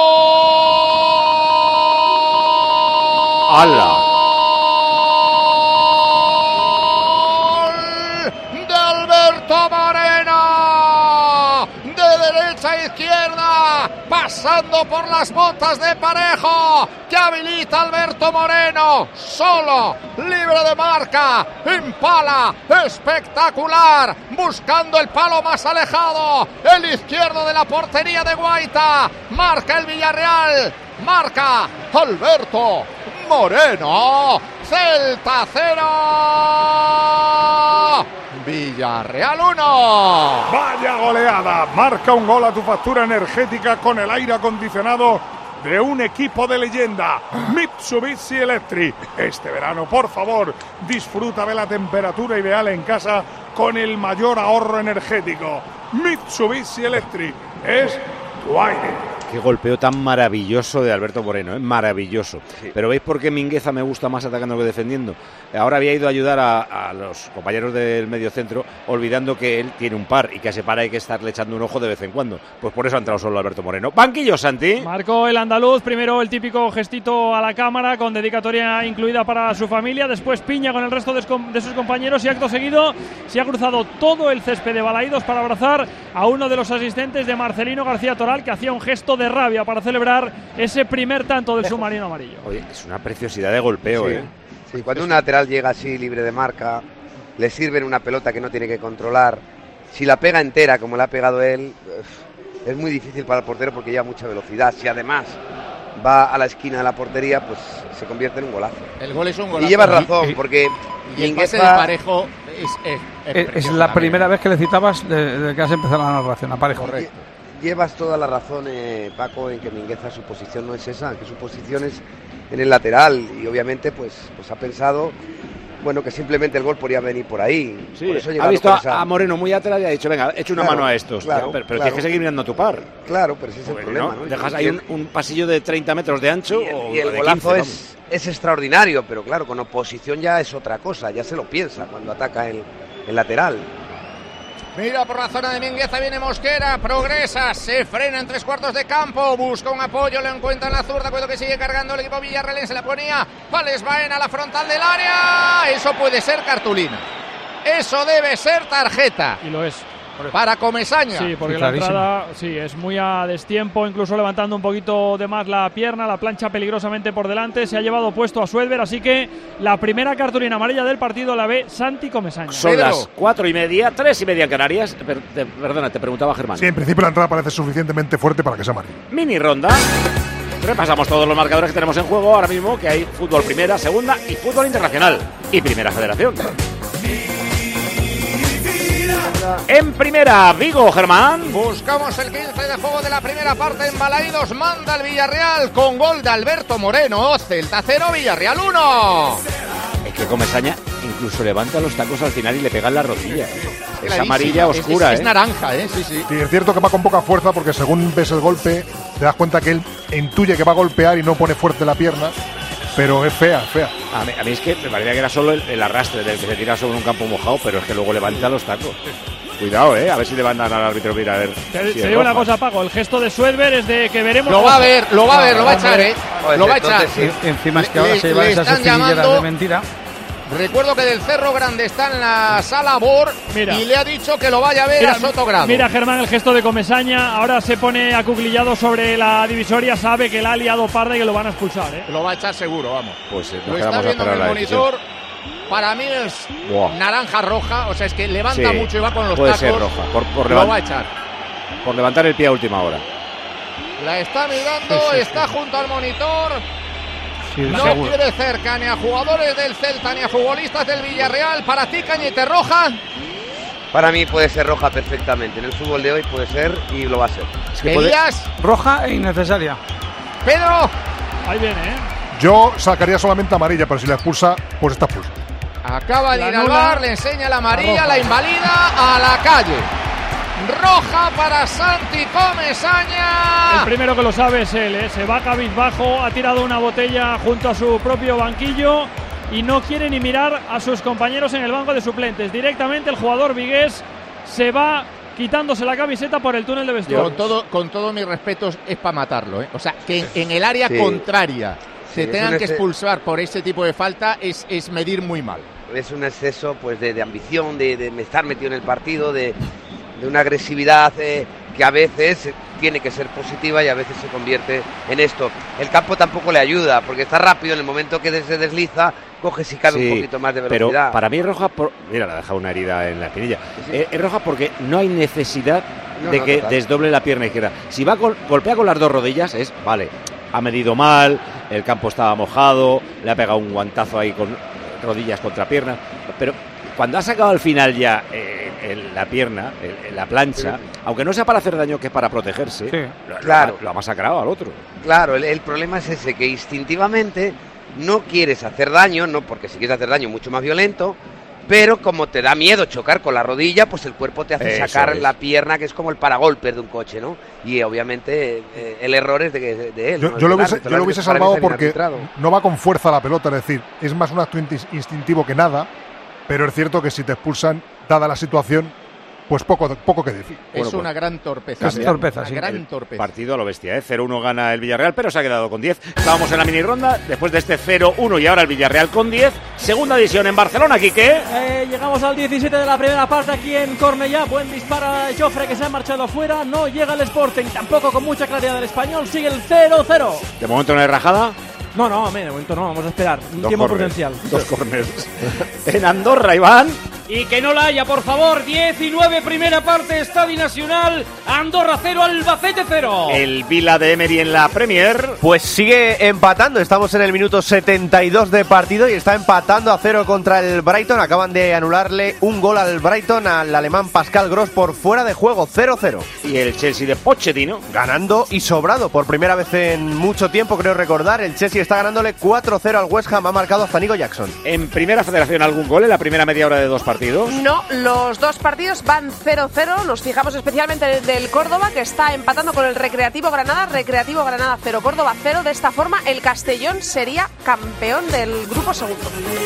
¡Hala! De Alberto Moreno, de derecha a izquierda, pasando por las botas de Parejo, que habilita Alberto Moreno, solo, libre de marca, impala, espectacular, buscando el palo más alejado, el izquierdo de la portería de Guaita, marca el Villarreal, marca Alberto Moreno, Celta cero, Villarreal uno. Vaya goleada, marca un gol a tu factura energética con el aire acondicionado de un equipo de leyenda, Mitsubishi Electric. Este verano, por favor, disfruta de la temperatura ideal en casa con el mayor ahorro energético. Mitsubishi Electric es tu aire. Qué golpeo tan maravilloso de Alberto Moreno, ¿eh? Maravilloso. Sí. Pero ¿veis por qué Mingueza me gusta más atacando que defendiendo? Ahora había ido a ayudar a, a los compañeros del medio centro, olvidando que él tiene un par y que a ese par hay que estarle echando un ojo de vez en cuando. Pues por eso ha entrado solo Alberto Moreno. Banquillo, Santi. Marcó el andaluz, primero el típico gestito a la cámara con dedicatoria incluida para su familia, después piña con el resto de, de sus compañeros y acto seguido se ha cruzado todo el césped de Balaídos para abrazar a uno de los asistentes de Marcelino García Toral, que hacía un gesto de rabia para celebrar ese primer tanto del submarino amarillo. Oye, es una preciosidad de golpeo, sí. ¿eh? Sí, cuando un lateral llega así, libre de marca, le sirven una pelota que no tiene que controlar. Si la pega entera, como la ha pegado él, es muy difícil para el portero porque lleva mucha velocidad. Si además va a la esquina de la portería, pues se convierte en un golazo. El gol es un golazo. Y llevas razón, porque y el pase de Parejo es, es, es, es la primera vez que le citabas desde que has empezado la narración a Parejo. Correcto. Llevas toda la razón, eh, Paco, en que Mingueza su posición no es esa, que su posición es en el lateral y obviamente pues, pues ha pensado, bueno, que simplemente el gol podría venir por ahí. Sí, por eso ha visto a, esa... a Moreno muy atrás y ha dicho, venga, echa una claro, mano a estos, claro, pero, pero claro. tienes que seguir mirando a tu par. Claro, pero ese es el bueno, problema, ¿no? ¿no? Dejas ahí un, un pasillo de treinta metros de ancho y el, o y el de golazo quince, es, es extraordinario, pero claro, con oposición ya es otra cosa, ya se lo piensa cuando ataca el, el lateral. Mira por la zona de Mingueza, viene Mosquera, progresa, se frena en tres cuartos de campo, busca un apoyo, lo encuentra en la zurda, cuidado que sigue cargando el equipo villarrealense, se la ponía Vales Baena a la frontal del área, eso puede ser cartulina, eso debe ser tarjeta. Y lo es. Para Comesaña. Sí, porque sí, la entrada sí, es muy a destiempo, incluso levantando un poquito de más la pierna, la plancha peligrosamente por delante, se ha llevado puesto a Suelver, así que la primera cartulina amarilla del partido la ve Santi Comesaña. Son Pedro. Las cuatro y media, tres y media en Canarias. Per, te, perdona, te preguntaba Germán. Sí, en principio la entrada parece suficientemente fuerte para que sea amarilla. Mini ronda. Repasamos todos los marcadores que tenemos en juego ahora mismo, que hay fútbol primera, segunda y fútbol internacional. Y primera federación. En primera, Vigo, Germán. Buscamos el quince de juego de la primera parte en Balaídos. Manda el Villarreal con gol de Alberto Moreno. Celta cero, Villarreal uno. Es que Comesaña incluso levanta los tacos al final y le pega en la rodilla. Es, es amarilla es, oscura, es, es, ¿eh? Es naranja, ¿eh? Sí, sí. Sí, es cierto que va con poca fuerza porque según ves el golpe te das cuenta que él intuye que va a golpear y no pone fuerte la pierna. Pero es fea, fea. A mí, a mí es que me parecía que era solo el, el arrastre del que se tira sobre un campo mojado, pero es que luego levanta los tacos. Cuidado, eh, a ver si le van a dar al árbitro. Mira, a ver. Te, si te digo una cosa, Paco, el gesto de Suelver es de que veremos. Lo va a ver, lo va a ver, lo va a echar, eh. Pues lo va a echar. Sí. Encima es que ahora le, se llevan esas espinilleras de mentira. Recuerdo que del Cerro Grande está en la sala Bor mira. Y le ha dicho que lo vaya a ver mira, a Sotogrado. Mira, Germán, el gesto de Comesaña. Ahora se pone acuclillado sobre la divisoria. Sabe que la ha liado parda y que lo van a expulsar, ¿eh? Lo va a echar seguro, vamos. Pues eh, lo está viendo en el monitor. Para mí es wow. naranja roja. O sea, es que levanta sí, mucho y va con los puede tacos. Ser roja. Por, por lo va a echar. Por levantar el pie a última hora. La está mirando, sí, sí, está sí. junto al monitor. Sí, no seguro. Quiere cerca ni a jugadores del Celta ni a futbolistas del Villarreal. Para ti, Cañete, roja. Para mí puede ser roja perfectamente. En el fútbol de hoy puede ser y lo va a ser. Es que Elías. Puede... Roja e innecesaria. Pedro. Ahí viene, ¿eh? Yo sacaría solamente amarilla, pero si la expulsa, pues está expulsa. Acaba de ir al bar, le enseña la amarilla, la, la invalida a la calle. Roja para Santi Comesaña. El primero que lo sabe es él, ¿eh? Se va cabizbajo, ha tirado una botella junto a su propio banquillo y no quiere ni mirar a sus compañeros en el banco de suplentes. Directamente el jugador vigués se va quitándose la camiseta por el túnel de vestuario. Con todo, con todo mis respetos, es para matarlo, ¿eh? O sea, que en, en el área sí. contraria se sí, tengan que expulsar por ese tipo de falta es, es medir muy mal. Es un exceso pues de, de ambición, de, de estar metido en el partido, de... de una agresividad eh, que a veces tiene que ser positiva y a veces se convierte en esto. El campo tampoco le ayuda, porque está rápido en el momento que se desliza, coge si cabe sí, un poquito más de velocidad. Pero para mí es roja, por... mira, le ha dejado una herida en la espinilla. Sí, sí. Eh, es roja porque no hay necesidad no, de no, que total. desdoble la pierna izquierda. Si va con, golpea con las dos rodillas, es, vale, ha medido mal, el campo estaba mojado, le ha pegado un guantazo ahí con rodillas contra pierna, pero cuando ha sacado al final ya eh, el, la pierna, el, la plancha, sí. aunque no sea para hacer daño, que es para protegerse, sí. lo, claro. lo, lo ha masacrado al otro. Claro, el, el problema es ese, que instintivamente no quieres hacer daño, no porque si quieres hacer daño mucho más violento, pero como te da miedo chocar con la rodilla, pues el cuerpo te hace Eso sacar es. la pierna, que es como el paragolpes de un coche, ¿no? Y obviamente eh, el error es de, de, de él. Yo, ¿no? yo lo El hubiese, árbitro, yo el lo hubiese árbitro para mí salvado está bien porque arbitrado. no va con fuerza la pelota, es decir, es más un acto inti- instintivo que nada, pero es cierto que si te expulsan, dada la situación, pues poco, poco que decir. Es Bueno, pues, una gran torpeza. Es ¿eh? torpeza, una sí. gran El torpeza. Partido a lo bestia, ¿eh? cero uno gana el Villarreal, pero se ha quedado con diez. Estábamos en la mini ronda, después de este cero uno y ahora el Villarreal con diez. Segunda división en Barcelona, Quique. Eh, llegamos al diecisiete de la primera parte aquí en Cornellá. Buen disparo a Jofre, que se ha marchado fuera. No llega el Sporting, tampoco con mucha claridad del Español. Sigue el cero cero. De momento no hay rajada. No, no, de momento no, vamos a esperar. Un Dos tiempo corners, prudencial. Dos corners. En Andorra, Iván. Y que no la haya, por favor. diecinueve, primera parte, Estadio Nacional. Andorra cero, Albacete cero. El Vila de Emery en la Premier. Pues sigue empatando, estamos en el minuto setenta y dos de partido y está empatando a cero contra el Brighton. Acaban de anularle un gol al Brighton, al alemán Pascal Gross, por fuera de juego, cero cero. Y el Chelsea de Pochettino. Ganando y sobrado por primera vez en mucho tiempo, creo recordar. El Chelsea está ganándole cuatro cero al West Ham, ha marcado hasta Nico Jackson. En Primera Federación, ¿algún gol en la primera media hora de dos partidos? No, los dos partidos van cero cero. Nos fijamos especialmente en el del Córdoba, que está empatando con el Recreativo Granada. Recreativo Granada cero, Córdoba cero. De esta forma, el Castellón sería campeón del grupo segundo.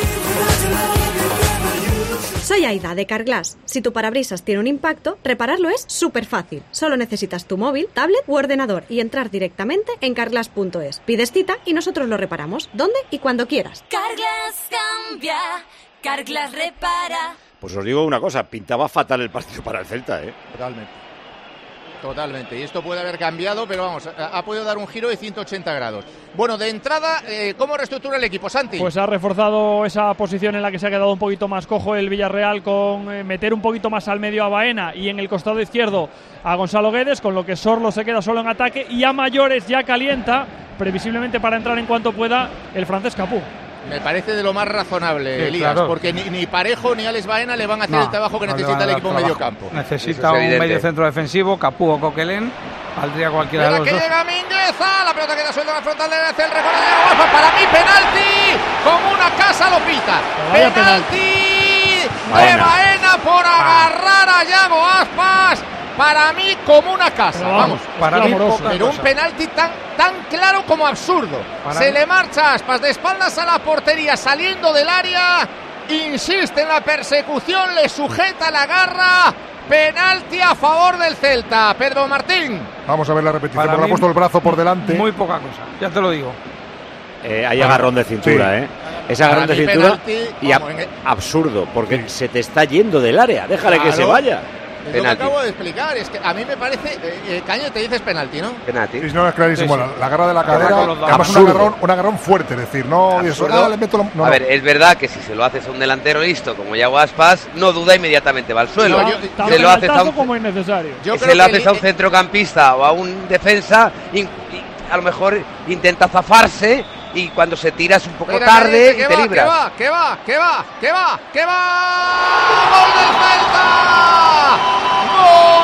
Soy Aida, de Carglass. Si tu parabrisas tiene un impacto, repararlo es súper fácil. Solo necesitas tu móvil, tablet u ordenador y entrar directamente en carglass punto es. Pides cita y nosotros lo reparamos, donde y cuando quieras. Carglass cambia, Carglass repara. Pues os digo una cosa, pintaba fatal el partido para el Celta, ¿eh? Totalmente. Totalmente. Y esto puede haber cambiado, pero vamos, ha, ha podido dar un giro de ciento ochenta grados. Bueno, de entrada, eh, ¿cómo reestructura el equipo, Santi? Pues ha reforzado esa posición en la que se ha quedado un poquito más cojo el Villarreal, con eh, meter un poquito más al medio a Baena y en el costado izquierdo a Gonzalo Guedes, con lo que Sorlo se queda solo en ataque y a mayores ya calienta, previsiblemente para entrar en cuanto pueda, el francés Capú. Me parece de lo más razonable, Sí, Elías, claro. porque ni, ni Parejo ni Alex Baena le van a hacer No, el trabajo que no le necesita van a el dar equipo trabajo. medio campo. Necesita un medio centro defensivo, Capú o Coquelin. Valdría cualquiera de Mira los que dos. llega Mingueza, la pelota queda suelta en la frontal de hace el recorrido de Guaspas. Para mí, penalti, como una casa lo pita. Vaya Penalti de Baena. Baena por agarrar a Yago Aspas. Para mí, como una casa. Pero Vamos, vamos, para mí poca pero un cosa. penalti tan, tan claro como absurdo. Para Se mí- le marcha Aspas de espaldas a la portería, saliendo del área. Insiste en la persecución, le sujeta la garra. Penalti a favor del Celta. Pedro Martín. Vamos a ver la repetición, Para porque ha mí, puesto el brazo por delante. Muy poca cosa, ya te lo digo. Eh, hay agarrón de cintura, Sí. ¿eh? Ese agarrón Para de mí, cintura penalti, y ab- vamos, en el- absurdo, porque se te está yendo del área. Déjale que Claro. se vaya. Es lo que acabo de explicar, es que a mí me parece, eh, eh, Caño, te dices penalti, ¿no? Penalti. Sí, no, es clarísimo. Sí, sí. La, la garra de la Acaba cadera, con los dos. además un Absurdo. agarrón, un agarrón fuerte, es decir, no, y eso, Absurdo. ah, le meto la- no, a no. ver, es verdad que si se lo haces a un delantero listo como Yago Aspas, no duda, inmediatamente va al suelo. No, yo- Si tanto se lo haces a penaltazo un, como innecesario. si se lo haces a un centrocampista o a un defensa, in- y a lo mejor intenta zafarse y cuando se tira es un poco Mira, tarde que y te va, libras. que va, que va, que va, que va, que va. ¡Gol del Celta!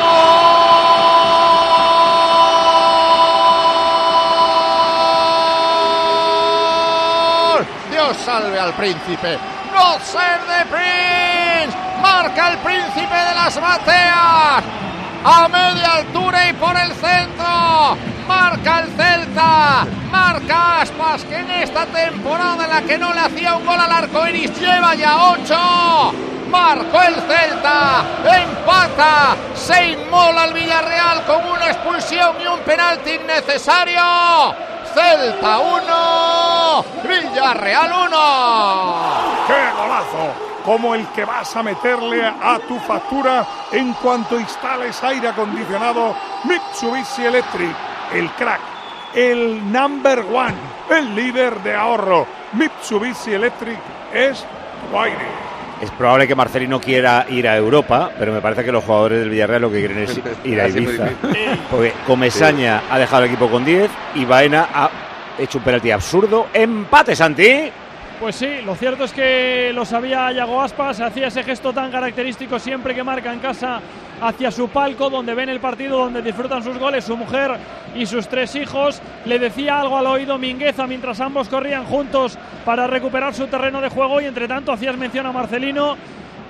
¡Gol! Dios salve al príncipe. ¡God save the Prince! Marca el príncipe de las bateas. A media altura y por el centro. Marca el Celta. Marca Aspas, que en esta temporada en la que no le hacía un gol al arco iris lleva ya ocho. Marcó el Celta. Empata. Se inmola el Villarreal con una expulsión y un penalti innecesario. Celta uno. Villarreal uno. ¡Qué golazo! Como el que vas a meterle a tu factura en cuanto instales aire acondicionado Mitsubishi Electric. El crack, el number one, el líder de ahorro. Mitsubishi Electric es tu aire. Es probable que Marcelino quiera ir a Europa, pero me parece que los jugadores del Villarreal lo que quieren es ir a Así muy Ibiza. difícil. Porque Comesaña ha dejado el equipo con diez y Baena ha hecho un penalti absurdo. Empate, Santi. Pues sí, lo cierto es que lo sabía Yago Aspas, hacía ese gesto tan característico siempre que marca en casa hacia su palco, donde ven el partido, donde disfrutan sus goles, su mujer y sus tres hijos. Le decía algo al oído Mingueza mientras ambos corrían juntos para recuperar su terreno de juego y entre tanto hacías mención a Marcelino.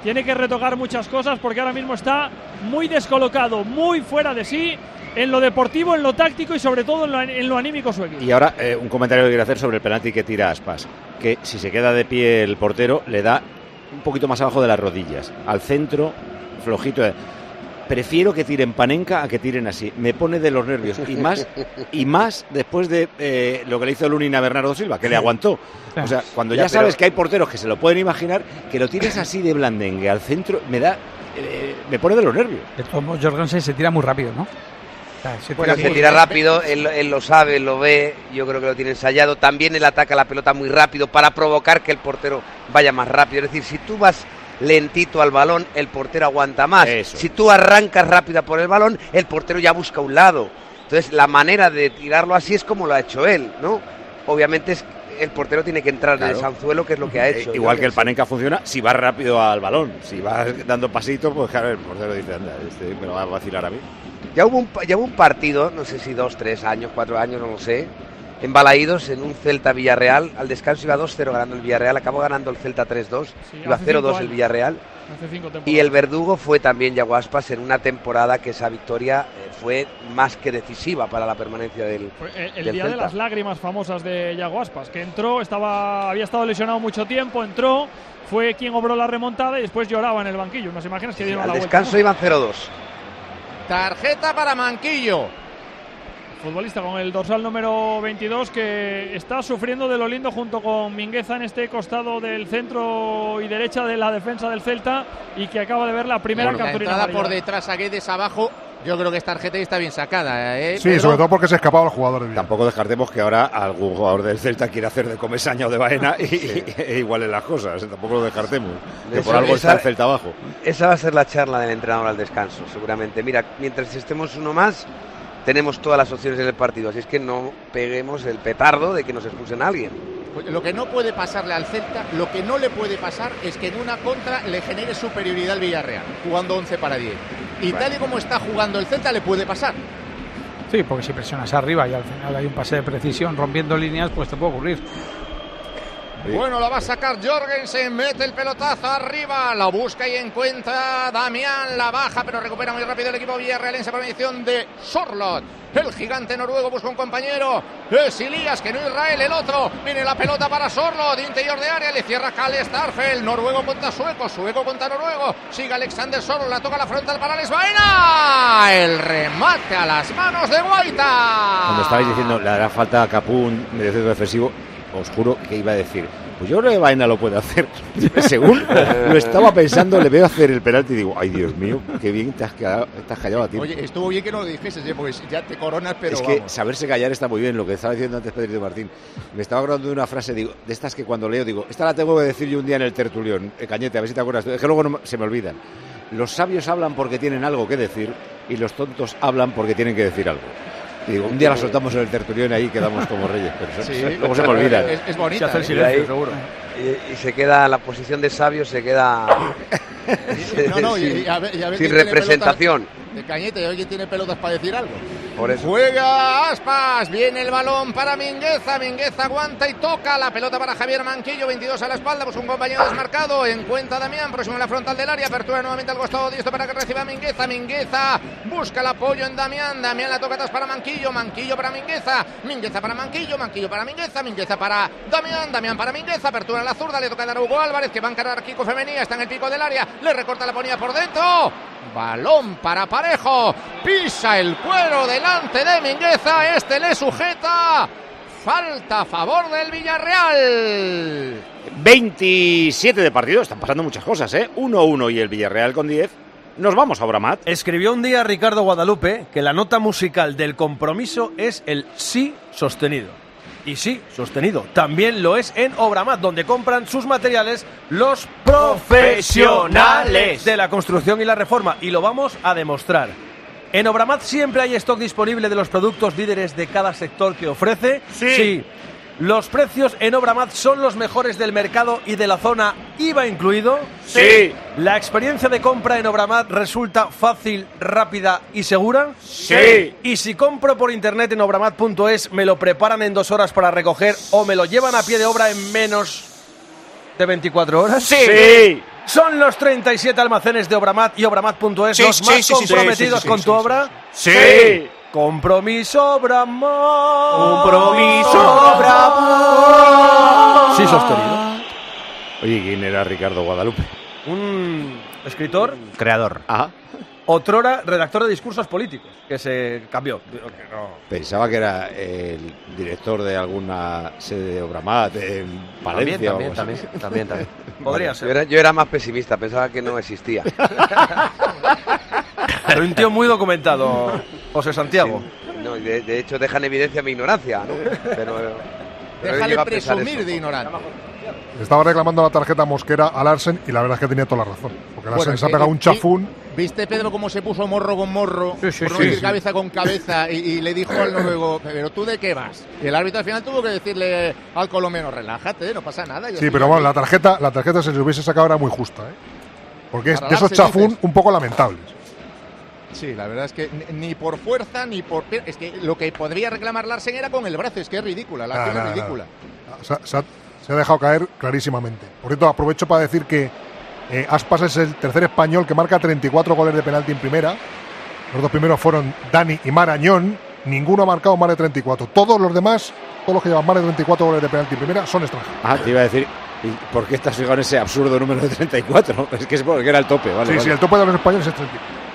tiene que retocar muchas cosas porque ahora mismo está muy descolocado, muy fuera de sí, en lo deportivo, en lo táctico y sobre todo en lo, en lo anímico su equipo. Y ahora eh, un comentario que quiero hacer sobre el penalti que tira Aspas, que si se queda de pie el portero le da un poquito más abajo de las rodillas, al centro, flojito. Prefiero que tiren Panenka a que tiren así. Me pone de los nervios. Y más y más después de eh, lo que le hizo Lunin a Bernardo Silva, que le aguantó. O sea, cuando ya, ya sabes pero... que hay porteros que se lo pueden imaginar, que lo tires así de blandengue al centro, me da eh, me pone de los nervios. De todos modos, Jorgensen se tira muy rápido, ¿no? O sea, se bueno, tira se tira rápido, él, él lo sabe, lo ve, yo creo que lo tiene ensayado. También él ataca la pelota muy rápido para provocar que el portero vaya más rápido. Es decir, si tú vas lentito al balón, el portero aguanta más. Eso. Si tú arrancas rápida por el balón, el portero ya busca un lado. Entonces la manera de tirarlo así es como lo ha hecho él, ¿no? Obviamente es, el portero tiene que entrar claro. en el anzuelo, que es lo que ha hecho. Eh, igual que el Panenka funciona si va rápido al balón. Si vas dando pasitos, pues claro, el portero dice, anda, este me lo va a vacilar a mí. Ya hubo un, ya hubo un partido, no sé si dos, tres años, cuatro años, no lo sé, en Balaídos, en un Celta-Villarreal. Al descanso iba dos cero ganando el Villarreal, acabó ganando el Celta tres dos, sí, iba cero dos el Villarreal. Y el verdugo fue también Yago Aspas en una temporada que esa victoria eh, fue más que decisiva para la permanencia del fue el, el del día Celta. De las lágrimas famosas de Yago Aspas, que entró, estaba había estado lesionado mucho tiempo, entró, fue quien obró la remontada y después lloraba en el banquillo. ¿Unas imágenes que dieron sí, la al vuelta? descanso iban cero dos. Tarjeta para Manquillo. Futbolista con el dorsal número veintidós que está sufriendo de lo lindo junto con Mingueza en este costado del centro y derecha de la defensa del Celta y que acaba de ver la primera bueno, cartulina la entrada amarilla. Por detrás a Guedes abajo. Yo creo que esta tarjeta está bien sacada, ¿eh? Sí, Pedro. sobre todo porque se escapaba el jugador. Bien. Tampoco descartemos que ahora algún jugador del Celta quiera hacer de comesaña o de Baena y, sí. e igualen las cosas. Tampoco lo descartemos. Que por algo esa, está el Celta abajo. Esa va a ser la charla del entrenador al descanso, seguramente. Mira, mientras estemos uno más, tenemos todas las opciones en el partido. Así es que no peguemos el petardo de que nos expulsen a alguien. Pues lo que no puede pasarle al Celta, lo que no le puede pasar es que en una contra le genere superioridad al Villarreal, jugando once para diez. Y bueno. Tal y como está jugando el Celta, le puede pasar. Sí, porque si presionas arriba y al final hay un pase de precisión rompiendo líneas, pues te puede ocurrir. Bueno, la va a sacar Jorgensen, mete el pelotazo arriba, la busca y encuentra Damián, la baja, pero recupera muy rápido el equipo villarrealense por mediación de Sorlot. El gigante noruego busca un compañero, es Ilías, que no Israel, el otro, viene la pelota para Sorlot, interior de área, le cierra Kalle Starfel, noruego contra sueco, sueco contra noruego, sigue Alexander Sorlot, la toca la frontal para Alex Baena, el remate a las manos de Guaita. Cuando estabais diciendo, le hará falta a Capú un mediocentro defensivo, os juro que iba a decir, pues yo creo que Baena lo puede hacer. Según lo estaba pensando, le veo hacer el penalti y digo, ay Dios mío, qué bien te has, quedado, te has callado a ti. Oye, estuvo bien que no lo dijeses, ¿eh? Porque ya te coronas, pero es que vamos. Saberse callar está muy bien, lo que estaba diciendo antes Pedrito Martín. Me estaba acordando de una frase, digo, de estas que cuando leo, digo, esta la tengo que decir yo un día en el tertulión, eh, Cañete, a ver si te acuerdas, es que luego no, se me olvidan. Los sabios hablan porque tienen algo que decir y los tontos hablan porque tienen que decir algo. Y digo, un día la soltamos en el tertulión y ahí quedamos como reyes, pero sí, luego se me olvida. Es, es bonita. Se hace el silencio, ahí, seguro. Y, y se queda, la posición de sabio se queda no, no, sin, y a ver, y a ver sin representación. De Cañete, ¿alguien tiene pelotas para decir algo? Por eso. Juega Aspas, viene el balón para Mingueza, Mingueza aguanta y toca la pelota para Javier Manquillo, veintidós a la espalda, pues un compañero desmarcado, encuentra a Damián, próximo en la frontal del área, apertura nuevamente al costado diestro para que reciba Mingueza, Mingueza busca el apoyo en Damián, Damián la toca atrás para Manquillo, Manquillo para Mingueza, Mingueza para Manquillo, Manquillo para Mingueza, Mingueza para Damián, Damián para Mingueza, apertura en la zurda, le toca dar a Hugo Álvarez, que va a encarar a Kiko Femenía, está en el pico del área, le recorta la ponía por dentro, balón para Parejo, pisa el cuero delante de Mingueza, este le sujeta, falta a favor del Villarreal. veintisiete de partido, están pasando muchas cosas, ¿eh? uno uno y el Villarreal con diez. Nos vamos a Obramat. Escribió un día Ricardo Guadalupe que la nota musical del compromiso es el sí sostenido. Y sí, sostenido. También lo es en Obramat, donde compran sus materiales los profesionales de la construcción y la reforma. Y lo vamos a demostrar. En Obramat siempre hay stock disponible de los productos líderes de cada sector que ofrece. Sí. Sí. Los precios en Obramat son los mejores del mercado y de la zona, I V A incluido. Sí. La experiencia de compra en Obramat resulta fácil, rápida y segura. Sí. Y si compro por internet en obramat punto es, ¿me lo preparan en dos horas para recoger o me lo llevan a pie de obra en menos de veinticuatro horas? Sí. Sí. ¿Son los treinta y siete almacenes de Obramat y Obramat punto es Sí, los sí, más sí, sí, sí, comprometidos sí, sí, con sí, tu sí, obra? sí. Sí. Compromiso Obramat. Compromiso Obramat. Sí, sostenido. Oye, ¿quién era Ricardo Guadalupe? Un escritor, Creador. Ajá. otrora redactor de discursos políticos, que se cambió. Pensaba que era el director de alguna sede de Obramat en Palencia. También, o también, algo así. también, también. Podría Vale. ser. Yo era, yo era más pesimista, pensaba que no existía. Pero un tío muy documentado, José Santiago. Sí, no, de, de hecho deja en evidencia mi ignorancia, ¿no? Pero, pero Déjale llega a pensar presumir eso. de ignorante. Le estaba reclamando la tarjeta Mosquera a Larsen y la verdad es que tenía toda la razón. Porque Larsen Bueno, se ha eh, pegado eh, un chafún. ¿Viste, Pedro, cómo se puso morro con morro? Sí, sí, por no sí, decir sí. cabeza con cabeza y, y le dijo al noruego, ¿pero tú de qué vas? Y el árbitro al final tuvo que decirle al colombiano, relájate, no pasa nada. yo Sí, estoy pero aquí". bueno, la tarjeta, la tarjeta si se hubiese sacado era muy justa, ¿eh? Porque es Para de esos Larsen, chafún dices. un poco lamentables. Sí, la verdad es que ni- ni por fuerza ni por... pier- Es que lo que podría reclamar Larsen era con el brazo, es que es ridícula, la Nada, acción es nada, ridícula. Se ha, se ha- se ha dejado caer clarísimamente. Por cierto, aprovecho para decir que eh, Aspas es el tercer español que marca treinta y cuatro goles de penalti en primera. Los dos primeros fueron Dani y Marañón. Ninguno ha marcado más de treinta y cuatro. Todos los demás, todos los que llevan más de treinta y cuatro goles de penalti en primera, son extranjeros. Ah, te iba a decir, ¿y por qué estás fijado en ese absurdo número de treinta y cuatro? Es que es porque era el tope, ¿vale? sí, vale. sí, el tope de los españoles es treinta y cuatro.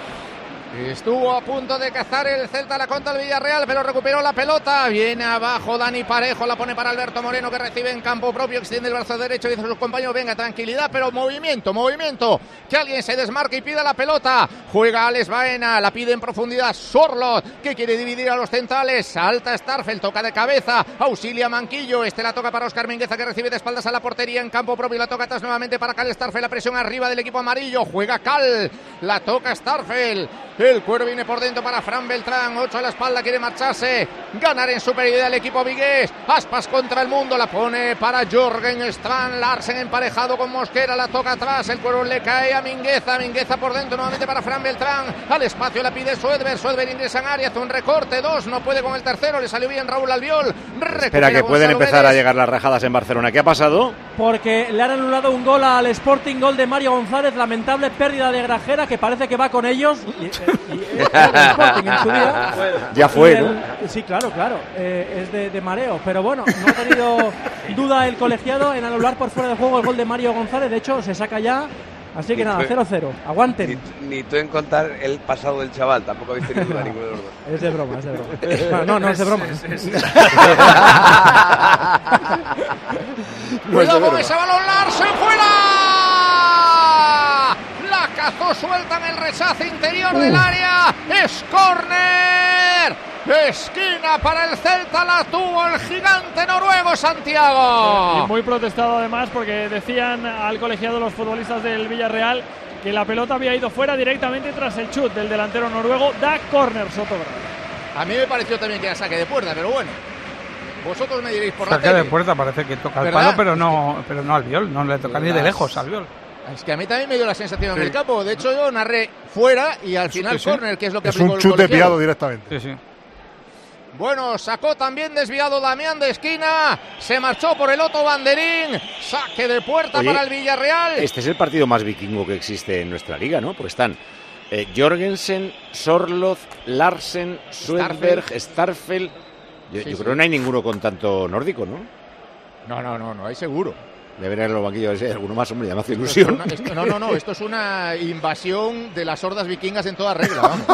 Estuvo a punto de cazar el Celta la contra el Villarreal, pero recuperó la pelota. Viene abajo Dani Parejo, la pone para Alberto Moreno, que recibe en campo propio, extiende el brazo derecho y dice a sus compañeros, venga, tranquilidad, pero movimiento, movimiento. Que alguien se desmarque y pida la pelota. Juega Alex Baena, la pide en profundidad Sorlot, que quiere dividir a los centrales. Salta Starfel, toca de cabeza, auxilia Manquillo. Este la toca para Óscar Mingueza, que recibe de espaldas a la portería en campo propio. La toca atrás nuevamente para Cal Starfel, la presión arriba del equipo amarillo. Juega Cal, la toca Starfel. El cuero viene por dentro para Fran Beltrán, ocho a la espalda, quiere marcharse, ganar en superioridad el equipo vigués. Aspas contra el mundo, la pone para Jorgen Strand, Larsen emparejado con Mosquera, la toca atrás, el cuero le cae a Mingueza, Mingueza por dentro nuevamente para Fran Beltrán, al espacio la pide Suedber, Suedber ingresa en área, hace un recorte, dos, no puede con el tercero, le salió bien Raúl Albiol. Espera, que pueden empezar a llegar las rajadas en Barcelona. ¿Qué ha pasado? Porque le han anulado un gol al Sporting, gol de Mario González, lamentable pérdida de Grajera, que parece que va con ellos. Y, y era del Sporting en su día. Ya fue, Y el- ¿no? Sí, claro, claro, eh, es de, de mareo. Pero bueno, no ha tenido duda el colegiado en anular por fuera de juego el gol de Mario González. De hecho, se saca ya. Así que nada, cero cero. Aguanten. Ni tú en contar el pasado del chaval, tampoco habéis tenido duda ninguno de los dos. Es de broma, es de broma. Bueno, no, no es de broma. Cuidado con ese balón, Larsen fuera. La cazó suelta en el rechazo interior del área. Es córner. Esquina para el Celta, la tuvo el gigante noruego Santiago. Y muy protestado además porque decían al colegiado los futbolistas del Villarreal que la pelota había ido fuera directamente tras el chut del delantero noruego. Da córner Sotograd. A mí me pareció también que era saque de puerta, pero bueno. Vosotros me diréis por la Saque de tele. puerta, parece que toca el ¿Verdad? palo, pero no, pero no al Viol, no le toca ni de Las- lejos al Viol. Es que a mí también me dio la sensación en Sí. el campo. De hecho, yo narré fuera y al final sí. córner, que es lo que Es aplicó un el chute colegiado. piado directamente. Sí, sí. Bueno, sacó también desviado Damián de esquina. Se marchó por el Otto Banderín. Saque de puerta Oye, para el Villarreal. Este es el partido más vikingo que existe en nuestra liga, ¿no? Porque están eh, Jorgensen, Sorloth, Larsen, Suedberg, Starfel. Yo, Sí, yo sí. creo que no hay ninguno con tanto nórdico, ¿no? No, no, no, no hay seguro. Deben ir en los banquillos, ¿eh? Alguno más, hombre, ya me hace ilusión. Esto- esto- no, no, no, esto es una invasión de las hordas vikingas en toda regla, vamos.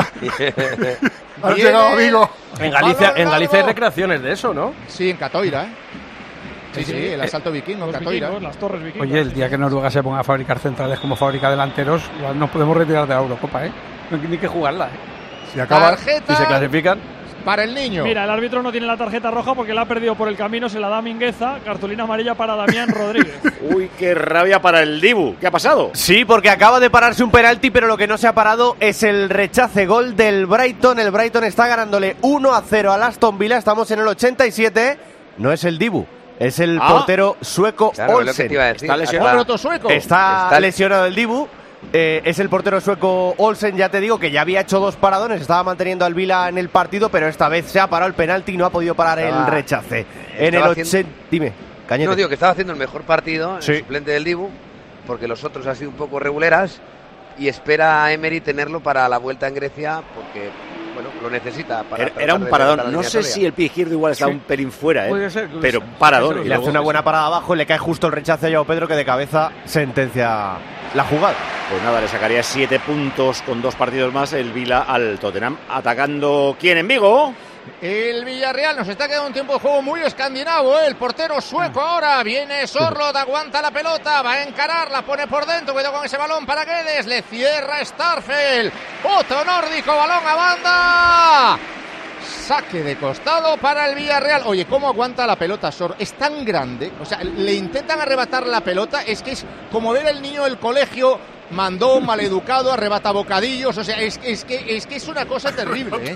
Has llegado a Vigo. En Galicia, Balón en Galicia hay largo. recreaciones de eso, ¿no? Sí, en Catoira, ¿eh? Sí, sí, el asalto vikingo en Los Catoira. vikingos, las torres vikingas. Oye, el día que Noruega se ponga a fabricar centrales como fábrica delanteros, ya nos podemos retirar de la Eurocopa, ¿eh? No hay ni que jugarla, ¿eh? Si acaba, Tarjeta Si se clasifican. para el niño. Mira, el árbitro no tiene la tarjeta roja porque la ha perdido por el camino, se la da Mingueza. Cartulina amarilla para Damián Rodríguez. Uy, qué rabia para el Dibu. ¿Qué ha pasado? Sí, porque acaba de pararse un penalti, pero lo que no se ha parado es el rechace gol del Brighton. El Brighton está ganándole uno a cero al Aston Villa. Estamos en el ochenta y siete. No es el Dibu, es el Ah. portero sueco Claro, es lo que Olsen. te iba a decir. Está lesionado. Otro sueco. Está, Está- lesionado el Dibu. Eh, es el portero sueco Olsen, ya te digo, que ya había hecho dos paradones, estaba manteniendo al Vila en el partido, pero esta vez se ha parado el penalti y no ha podido parar el Estaba- rechace. En el estaba ochenta... haciendo- Dime, Cañete. No, digo que estaba haciendo el mejor partido, Sí. el suplente del Dibu, porque los otros han sido un poco reguleras, y espera a Emery tenerlo para la vuelta en Grecia, porque bueno, lo necesita. Para era, era un paradón. No sé si el pie izquierdo igual está sí. un pelín fuera, ¿eh? ser, pero paradón. Y le hace una buena parada abajo y le cae justo el rechazo a Joao Pedro, que de cabeza sentencia la jugada. Pues nada, le sacaría siete puntos con dos partidos más el Vila al Tottenham. Atacando, ¿quién en Vigo? El Villarreal. Nos está quedando un tiempo de juego muy escandinavo, ¿eh? El portero sueco ahora. Viene Sorloth, aguanta la pelota, va a encarar, la pone por dentro. Cuidado con ese balón para Guedes. Le cierra Starfelt. Otro nórdico, balón a banda. Saque de costado para el Villarreal. Oye, ¿cómo aguanta la pelota Sorloth? Es tan grande. O sea, le intentan arrebatar la pelota. Es que es como ver el niño del colegio. Mandón, maleducado, arrebata bocadillos, o sea, es, es, que, es que es una cosa terrible, ¿eh?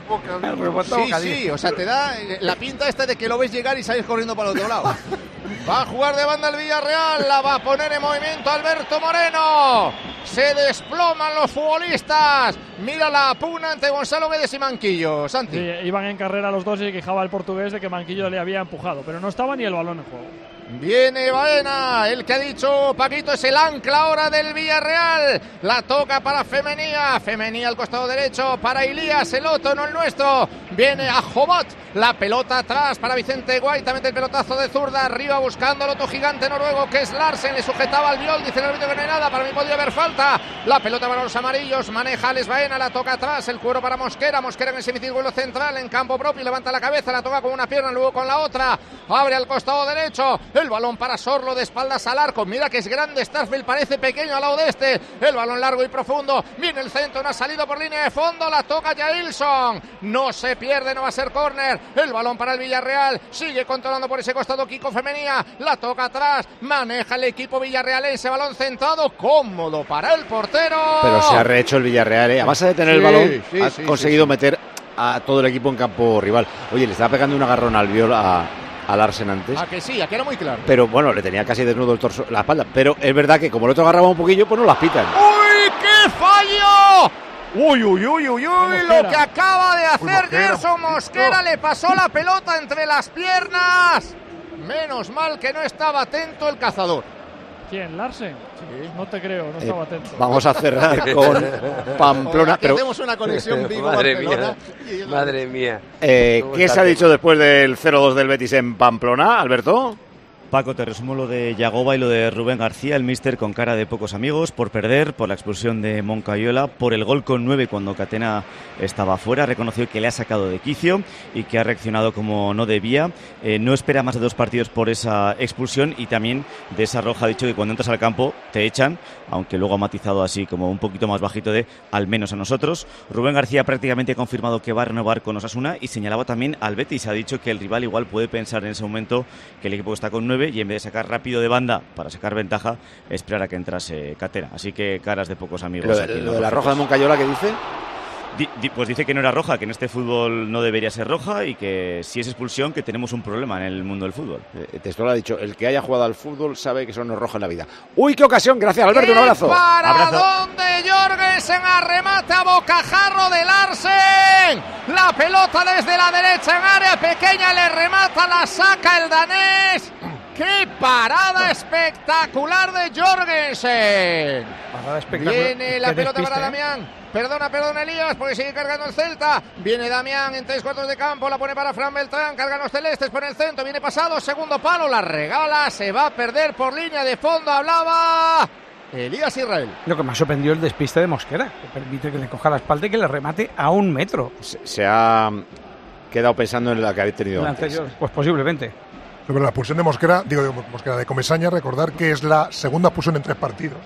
Sí, sí, o sea, te da la pinta esta de que lo ves llegar y sales corriendo para el otro lado. Va a jugar de banda el Villarreal, la va a poner en movimiento Alberto Moreno. Se desploman los futbolistas. Mira la pugna entre Gonzalo Guedes y Manquillo, Santi. Sí, iban en carrera los dos y quejaba el portugués de que Manquillo le había empujado, pero no estaba ni el balón en juego. Viene Baena, el que ha dicho Paquito es el ancla ahora del Villarreal. La toca para Femenía, Femenía al costado derecho para Ilías, el otro, no el nuestro. Viene a Jobot, la pelota atrás para Vicente Guaita, mete el pelotazo de zurda arriba buscando al otro gigante noruego que es Larsen, le sujetaba al viol, dice el árbitro que no hay nada, para mí podría haber falta. La pelota para los amarillos, maneja Alex Baena, la toca atrás, el cuero para Mosquera, Mosquera en el semicírculo central, en campo propio, levanta la cabeza, la toca con una pierna, luego con la otra, abre al costado derecho. El balón para Sorloth de espaldas al arco. Mira que es grande Starfelt, parece pequeño al lado de este. El balón largo y profundo. Viene el centro, no ha salido por línea de fondo. La toca Jailson. No se pierde, no va a ser córner. El balón para el Villarreal. Sigue controlando por ese costado Kiko Femenía. La toca atrás. Maneja el equipo villarrealense. Balón centrado. Cómodo para el portero. Pero se ha rehecho el Villarreal, ¿eh? A base de tener sí, el balón, sí, ha sí, conseguido sí, sí. meter a todo el equipo en campo rival. Oye, le estaba pegando un agarrón al viol a... al Larsen antes. A que sí, a que era muy claro. Pero bueno, le tenía casi desnudo el torso, la espalda. Pero es verdad que como el otro agarraba un poquillo, pues no las pitan. ¡Uy, qué fallo! Uy, uy, uy, uy, uy, lo que acaba de hacer Gerson Mosquera, le pasó la pelota entre las piernas. Menos mal que no estaba atento el cazador. ¿Quién? ¿Larsen? Sí. No te creo, no Eh, estaba atento. vamos a cerrar con Pamplona. Pero, hacemos una conexión Vigo Madre Barcelona. mía, madre mía. eh, ¿Qué se ha dicho después del cero dos del Betis en Pamplona, Alberto? Paco, te resumo lo de Yagoba y lo de Rubén García, el míster con cara de pocos amigos, por perder, por la expulsión de Moncayola, por el gol con nueve cuando Catena estaba fuera, reconoció que le ha sacado de quicio y que ha reaccionado como no debía, eh, no espera más de dos partidos por esa expulsión y también de esa roja ha dicho que cuando entras al campo te echan, aunque luego ha matizado así como un poquito más bajito de al menos a nosotros. Rubén García prácticamente ha confirmado que va a renovar con Osasuna y señalaba también al Betis, ha dicho que el rival igual puede pensar en ese momento que el equipo está con nueve y en vez de sacar rápido de banda para sacar ventaja, esperar a que entrase Catena. Así que caras de pocos amigos. Lo, aquí lo de la roja de Moncayola, ¿qué dice? Di, di, pues dice que no era roja, que en este fútbol no debería ser roja y que si es expulsión que tenemos un problema en el mundo del fútbol. Eh, Textor ha dicho, el que haya jugado al fútbol sabe que eso no es roja en la vida. ¡Uy, qué ocasión! Gracias, Alberto, un abrazo. ¡Paradón de Jorgensen a remate a bocajarro de Larsen! La pelota desde la derecha en área pequeña, le remata, la saca el danés. ¡Qué parada espectacular de Jorgensen! Parada espectacular. Viene la Qué pelota despiste, para ¿eh? Damián. Perdona, perdona Elías, porque sigue cargando el Celta. Viene Damián en tres cuartos de campo, la pone para Fran Beltrán, cargan los celestes por el centro, viene pasado, segundo palo, la regala, se va a perder por línea de fondo, hablaba Elías Israel. Lo que me ha sorprendido el despiste de Mosquera, que permite que le coja la espalda y que le remate a un metro. Se, se ha quedado pensando en la que habéis tenido La antes. anterior, pues posiblemente. Pero la expulsión de Mosquera, digo de Mosquera, de Comesaña, recordar que es la segunda expulsión en tres partidos.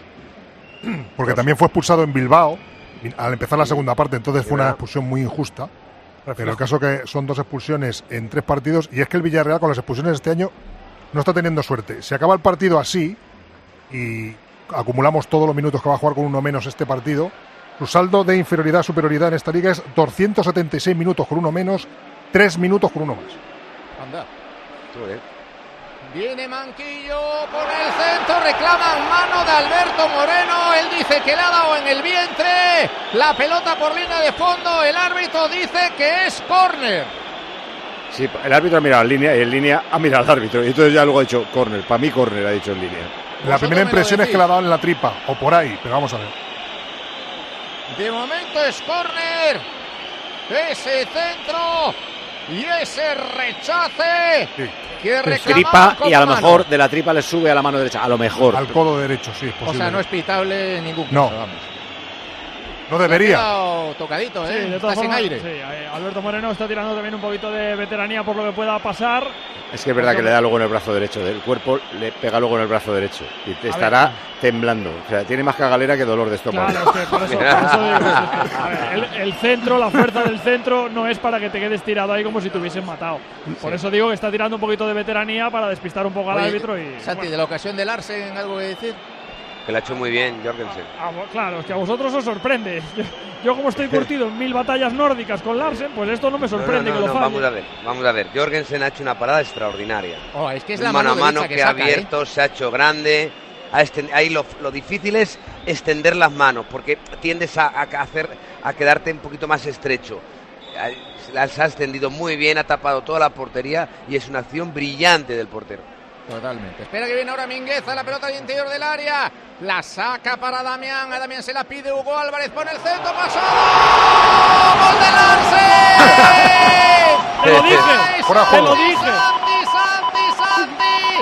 Porque también fue expulsado en Bilbao al empezar la segunda parte, entonces fue una expulsión muy injusta. Pero el caso que son dos expulsiones en tres partidos, y es que el Villarreal con las expulsiones este año no está teniendo suerte. Si acaba el partido así y acumulamos todos los minutos que va a jugar con uno menos este partido, su saldo de inferioridad-superioridad en esta liga es doscientos setenta y seis minutos con uno menos, tres minutos con uno más. Anda. Viene Manquillo por el centro, reclaman mano de Alberto Moreno, él dice que le ha dado en el vientre, la pelota por línea de fondo, el árbitro dice que es córner. Sí, el árbitro ha mirado en línea y en línea ha mirado al árbitro y entonces ya luego ha dicho córner, para mí córner ha dicho en línea. La primera impresión es que la ha dado en la tripa, o por ahí, pero vamos a ver. De momento es córner. Ese centro y ese rechace. Sí. Que tripa y a lo mejor de la tripa le sube a la mano derecha, a lo mejor. Al codo derecho, sí, es posible. O sea, no es pitable en ningún caso, no. vamos. No debería. Tocadito, ¿eh? Sí, de está todas sin formas, aire. Sí, Alberto Moreno está tirando también un poquito de veteranía por lo que pueda pasar. Es que es verdad que le da luego en el brazo derecho, del cuerpo le pega luego en el brazo derecho y te estará ver, temblando. O sea, tiene más cagalera que dolor de estómago. Claro, es que por eso, por eso digo, es que, a ver, el, el centro, la fuerza del centro no es para que te quedes tirado ahí como si te hubiesen matado. Por sí. eso digo que está tirando un poquito de veteranía para despistar un poco al Oye, árbitro. Y Santi, bueno. de la ocasión del Larsen, ¿algo que decir? Que lo ha hecho muy bien, Jorgensen. Ah, claro, es que a vosotros os sorprende. Yo, yo como estoy curtido en mil batallas nórdicas con Larsen, pues esto no me sorprende no, no, no, que lo no, falle. Vamos a ver, vamos a ver. Jorgensen ha hecho una parada extraordinaria. Oh, es que es Un la mano mano a mano que, que saca, ha abierto, ¿eh? se ha hecho grande. Ha estend... Ahí lo, lo difícil es extender las manos, porque tiendes a, a hacer a quedarte un poquito más estrecho. Las ha extendido muy bien, ha tapado toda la portería y es una acción brillante del portero. Totalmente. Espera que viene ahora Mingueza, la pelota al interior del área. La saca para Damián. A Damián se la pide Hugo Álvarez. Pone el centro, pasado. ¡Gol de Larsen! ¡Te lo dije! ¡Te ¡Te lo dije! ¡Santi, Santi, Santi!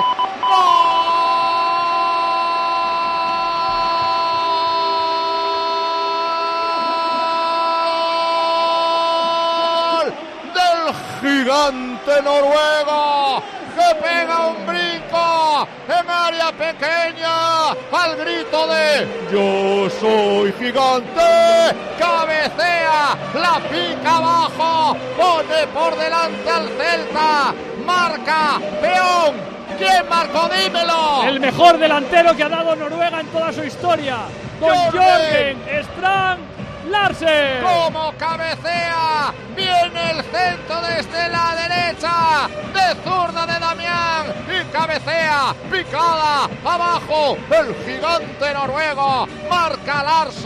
¡Gol del gigante noruego! Que pega un brinco en área pequeña al grito de yo soy gigante, cabecea, la pica abajo, pone por delante al Celta, marca, peón. ¿Quién marcó? Dímelo. El mejor delantero que ha dado Noruega en toda su historia, con Jørgen Strand Larsen. Como cabecea, viene el centro desde la derecha, de zurda de Damián, y cabecea, picada, abajo, el gigante noruego, marca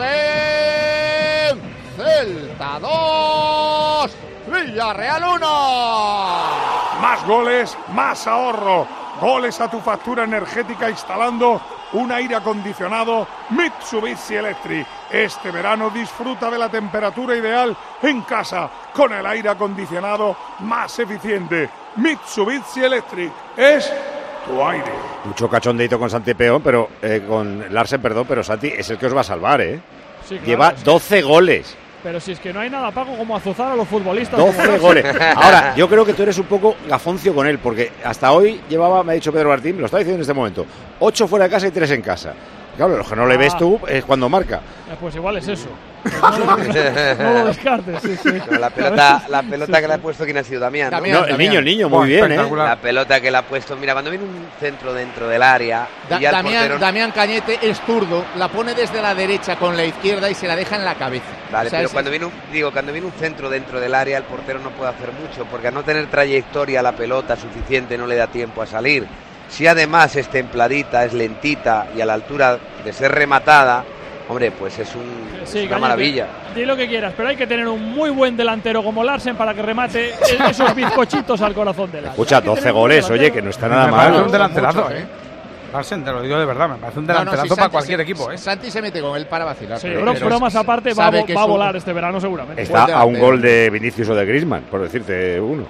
Larsen, Celta dos, Villarreal uno. Más goles, más ahorro, goles a tu factura energética instalando un aire acondicionado Mitsubishi Electric. Este verano disfruta de la temperatura ideal en casa con el aire acondicionado más eficiente. Mitsubishi Electric es tu aire. Mucho cachondeito con Santi Peón, pero eh, con Larsen, perdón, pero Santi es el que os va a salvar, ¿eh? Sí, claro, Lleva es que... doce goles. Pero si es que no hay nada, Paco, como azuzar a los futbolistas. doce goles. Ahora, yo creo que tú eres un poco gafoncio con él, porque hasta hoy llevaba, me ha dicho Pedro Martín, me lo está diciendo en este momento, ocho fuera de casa y tres en casa. Claro, lo que no le ves tú es cuando marca. Eh, pues igual es eso. Pues no, lo, no lo descartes. Sí, sí. No, la pelota, la pelota sí, que le ha puesto, ¿quién ha sido? Damián, ¿no? Damián, no, el Damián. niño, el niño, muy bien, ¿eh? La pelota que le ha puesto, mira, cuando viene un centro dentro del área. Da, y Damián, portero... Damián Cañete es zurdo, la pone desde la derecha con la izquierda y se la deja en la cabeza. Vale, o sea, pero es... cuando viene un, digo, cuando viene un centro dentro del área, el portero no puede hacer mucho, porque al no tener trayectoria la pelota suficiente no le da tiempo a salir. Si además es templadita, es lentita y a la altura de ser rematada, hombre, pues es, un, sí, es una Cañete, maravilla. Di lo que quieras, pero hay que tener un muy buen delantero como Larsen para que remate esos bizcochitos al corazón del área. Escucha, doce goles, oye, que no está nada me mal. Es un delanterazo, ¿eh? Larsen, te lo digo de verdad, me parece un delanterazo no, no, si para Santi, cualquier si, equipo, ¿eh? Santi se mete con él para vacilar. Sí, pero, pero bromas aparte, va, va a volar este verano seguramente. Está a un gol de Vinicius o de Griezmann, por decirte uno.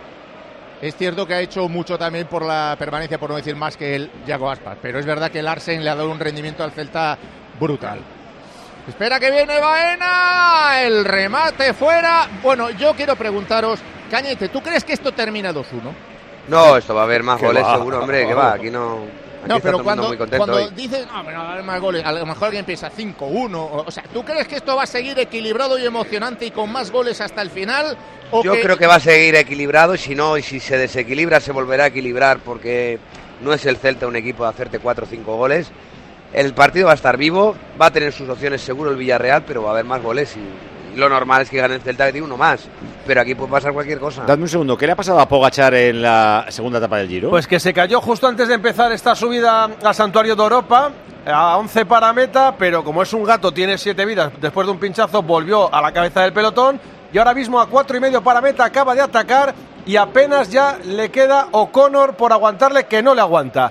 Es cierto que ha hecho mucho también por la permanencia, por no decir más que el Yago Aspas, pero es verdad que Larsen le ha dado un rendimiento al Celta brutal. Espera que viene Baena, el remate fuera. Bueno, yo quiero preguntaros, Cañete, ¿tú crees que esto termina dos uno? No, esto va a haber más goles va, seguro, hombre, que va, aquí no... Aquí no, pero cuando, muy cuando hoy. dices, no, pero va a haber más goles, a lo mejor alguien piensa cinco uno, o, o sea, ¿tú crees que esto va a seguir equilibrado y emocionante y con más goles hasta el final? ¿O Yo que... creo que va a seguir equilibrado, y si no, y si se desequilibra se volverá a equilibrar, porque no es el Celta un equipo de hacerte cuatro o cinco goles. El partido va a estar vivo, va a tener sus opciones seguro el Villarreal, pero va a haber más goles y, y lo normal es que gane el Celta que tiene uno más. Pero aquí puede pasar cualquier cosa. Dame un segundo, ¿qué le ha pasado a Pogačar en la segunda etapa del Giro? Pues que se cayó justo antes de empezar esta subida al Santuario de Europa, a once para meta, pero como es un gato, tiene siete vidas, después de un pinchazo volvió a la cabeza del pelotón y ahora mismo a cuatro y medio para meta acaba de atacar y apenas ya le queda O'Connor por aguantarle, que no le aguanta.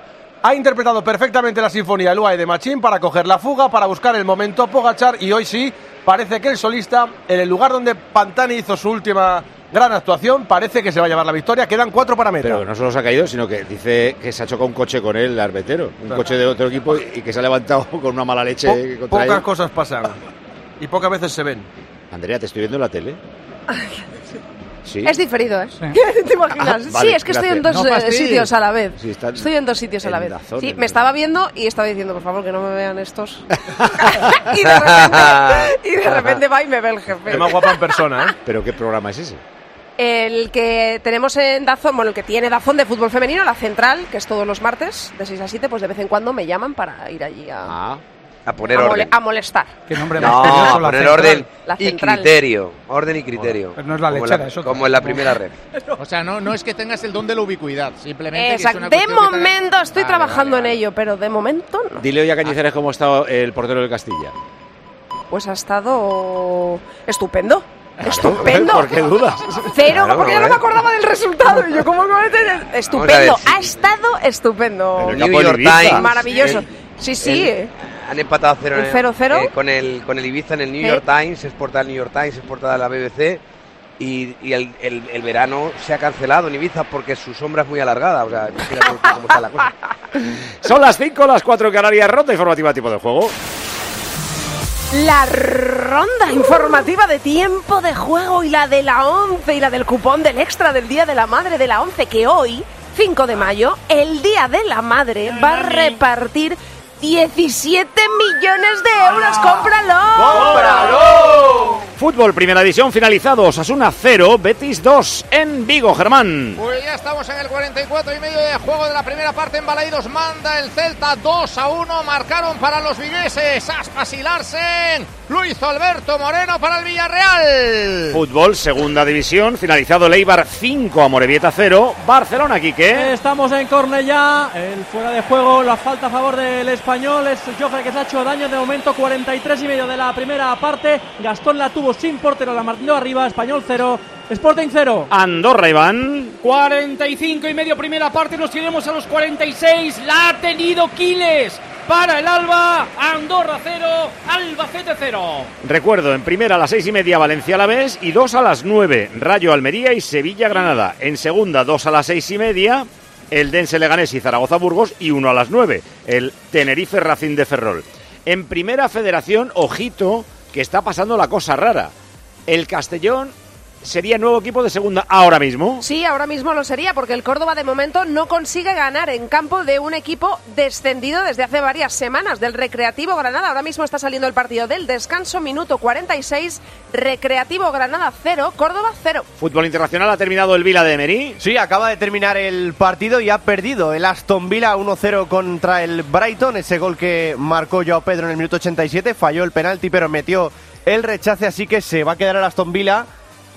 Ha interpretado perfectamente la sinfonía El U A E de Machín para coger la fuga, para buscar el momento Pogačar, y hoy sí, parece que el solista, en el lugar donde Pantani hizo su última gran actuación, parece que se va a llevar la victoria. Quedan cuatro para meta. Pero no solo se ha caído, sino que dice que se ha chocado un coche con él, el arbetero. Un claro. coche de otro equipo y que se ha levantado con una mala leche. Po contra pocas él. cosas pasan y pocas veces se ven. Andrea, te estoy viendo en la tele. ¿Sí? Es diferido, ¿eh? Sí. ¿Te imaginas? Ah, vale, sí, es que gracias. Estoy en dos no sitios a la vez. Sí, está estoy en dos sitios a la vez. Zona, sí, me estaba viendo y estaba diciendo, por favor, que no me vean estos. y, de repente, y de repente va y me ve el jefe. Es más guapa en persona, ¿eh? ¿Pero qué programa es ese? El que tenemos en Dazón, bueno, el que tiene Dazón de fútbol femenino, la central, que es todos los martes, de seis a siete, pues de vez en cuando me llaman para ir allí a... Ah. A poner a orden. Mole, a molestar. ¿Qué nombre no, más a poner orden y central. criterio. Orden y criterio. Pero no es la como lechera, la, eso. Como en la primera red. O sea, no, no es que tengas el don de la ubicuidad, simplemente Exacto. que es una de momento te... estoy vale, trabajando vale, vale. en ello, pero de momento no. Dile hoy a Cañizares cómo ha estado el portero del Castilla. Pues ha estado estupendo. Claro, estupendo. ¿Por qué dudas? Cero, claro, porque yo no me acordaba del resultado. Yo como que estupendo. Ha estado estupendo. El New York Times. Maravilloso. El, sí, sí. El, han empatado cero el cero cero eh, con el con el Ibiza en el New ¿Eh? York Times, es portada del New York Times, es portada de la B B C y, y el, el, el verano se ha cancelado en Ibiza porque su sombra es muy alargada, o sea, imagínate cómo está la cosa. Son las cinco, las cuatro en Canarias, ronda informativa tipo de juego. La ronda informativa de tiempo de juego y la de la once y la del cupón del extra del Día de la Madre de la once, que hoy, cinco de mayo, el Día de la Madre, va a repartir diecisiete millones de euros. ¡Cómpralo! ¡Cómpralo! Fútbol, primera división finalizado. Osasuna cero, Betis dos en Vigo, Germán. Pues ya estamos en el cuarenta y cuatro y medio de juego de la primera parte. En Balaidos manda el Celta dos a uno. Marcaron para los vigueses Aspas y Larsen. Luis Alberto Moreno para el Villarreal. Fútbol, segunda división. Finalizado el Eibar cinco, Amorebieta cero. Barcelona, Quique. Estamos en Cornellá. El fuera de juego, la falta a favor del español. Es Jofre que se ha hecho daño. De momento, cuarenta y tres y medio de la primera parte. Gastón la tuvo sin portero, la martillo arriba. Español cero, Sporting cero. Andorra, Iván. cuarenta y cinco y medio primera parte. Nos iremos a los cuarenta y seis. La ha tenido Quiles. Para el Alba, Andorra cero, Albacete cero. Recuerdo, en primera a las seis y media Valencia Alavés y dos a las nueve Rayo Almería y Sevilla Granada. En segunda, dos a las seis y media el Dense Leganés y Zaragoza Burgos y uno a las nueve el Tenerife Racing de Ferrol. En primera federación, ojito, que está pasando la cosa rara. El Castellón sería nuevo equipo de segunda ahora mismo. Sí, ahora mismo lo sería, porque el Córdoba de momento no consigue ganar en campo de un equipo descendido desde hace varias semanas, del Recreativo Granada. Ahora mismo está saliendo el partido del descanso, minuto cuarenta y seis, Recreativo Granada cero, Córdoba cero. Fútbol internacional, ha terminado el Vila de Emery. Sí, acaba de terminar el partido y ha perdido el Aston Villa uno cero contra el Brighton. Ese gol que marcó Joao Pedro en el minuto ochenta y siete, falló el penalti pero metió el rechace, así que se va a quedar el Aston Villa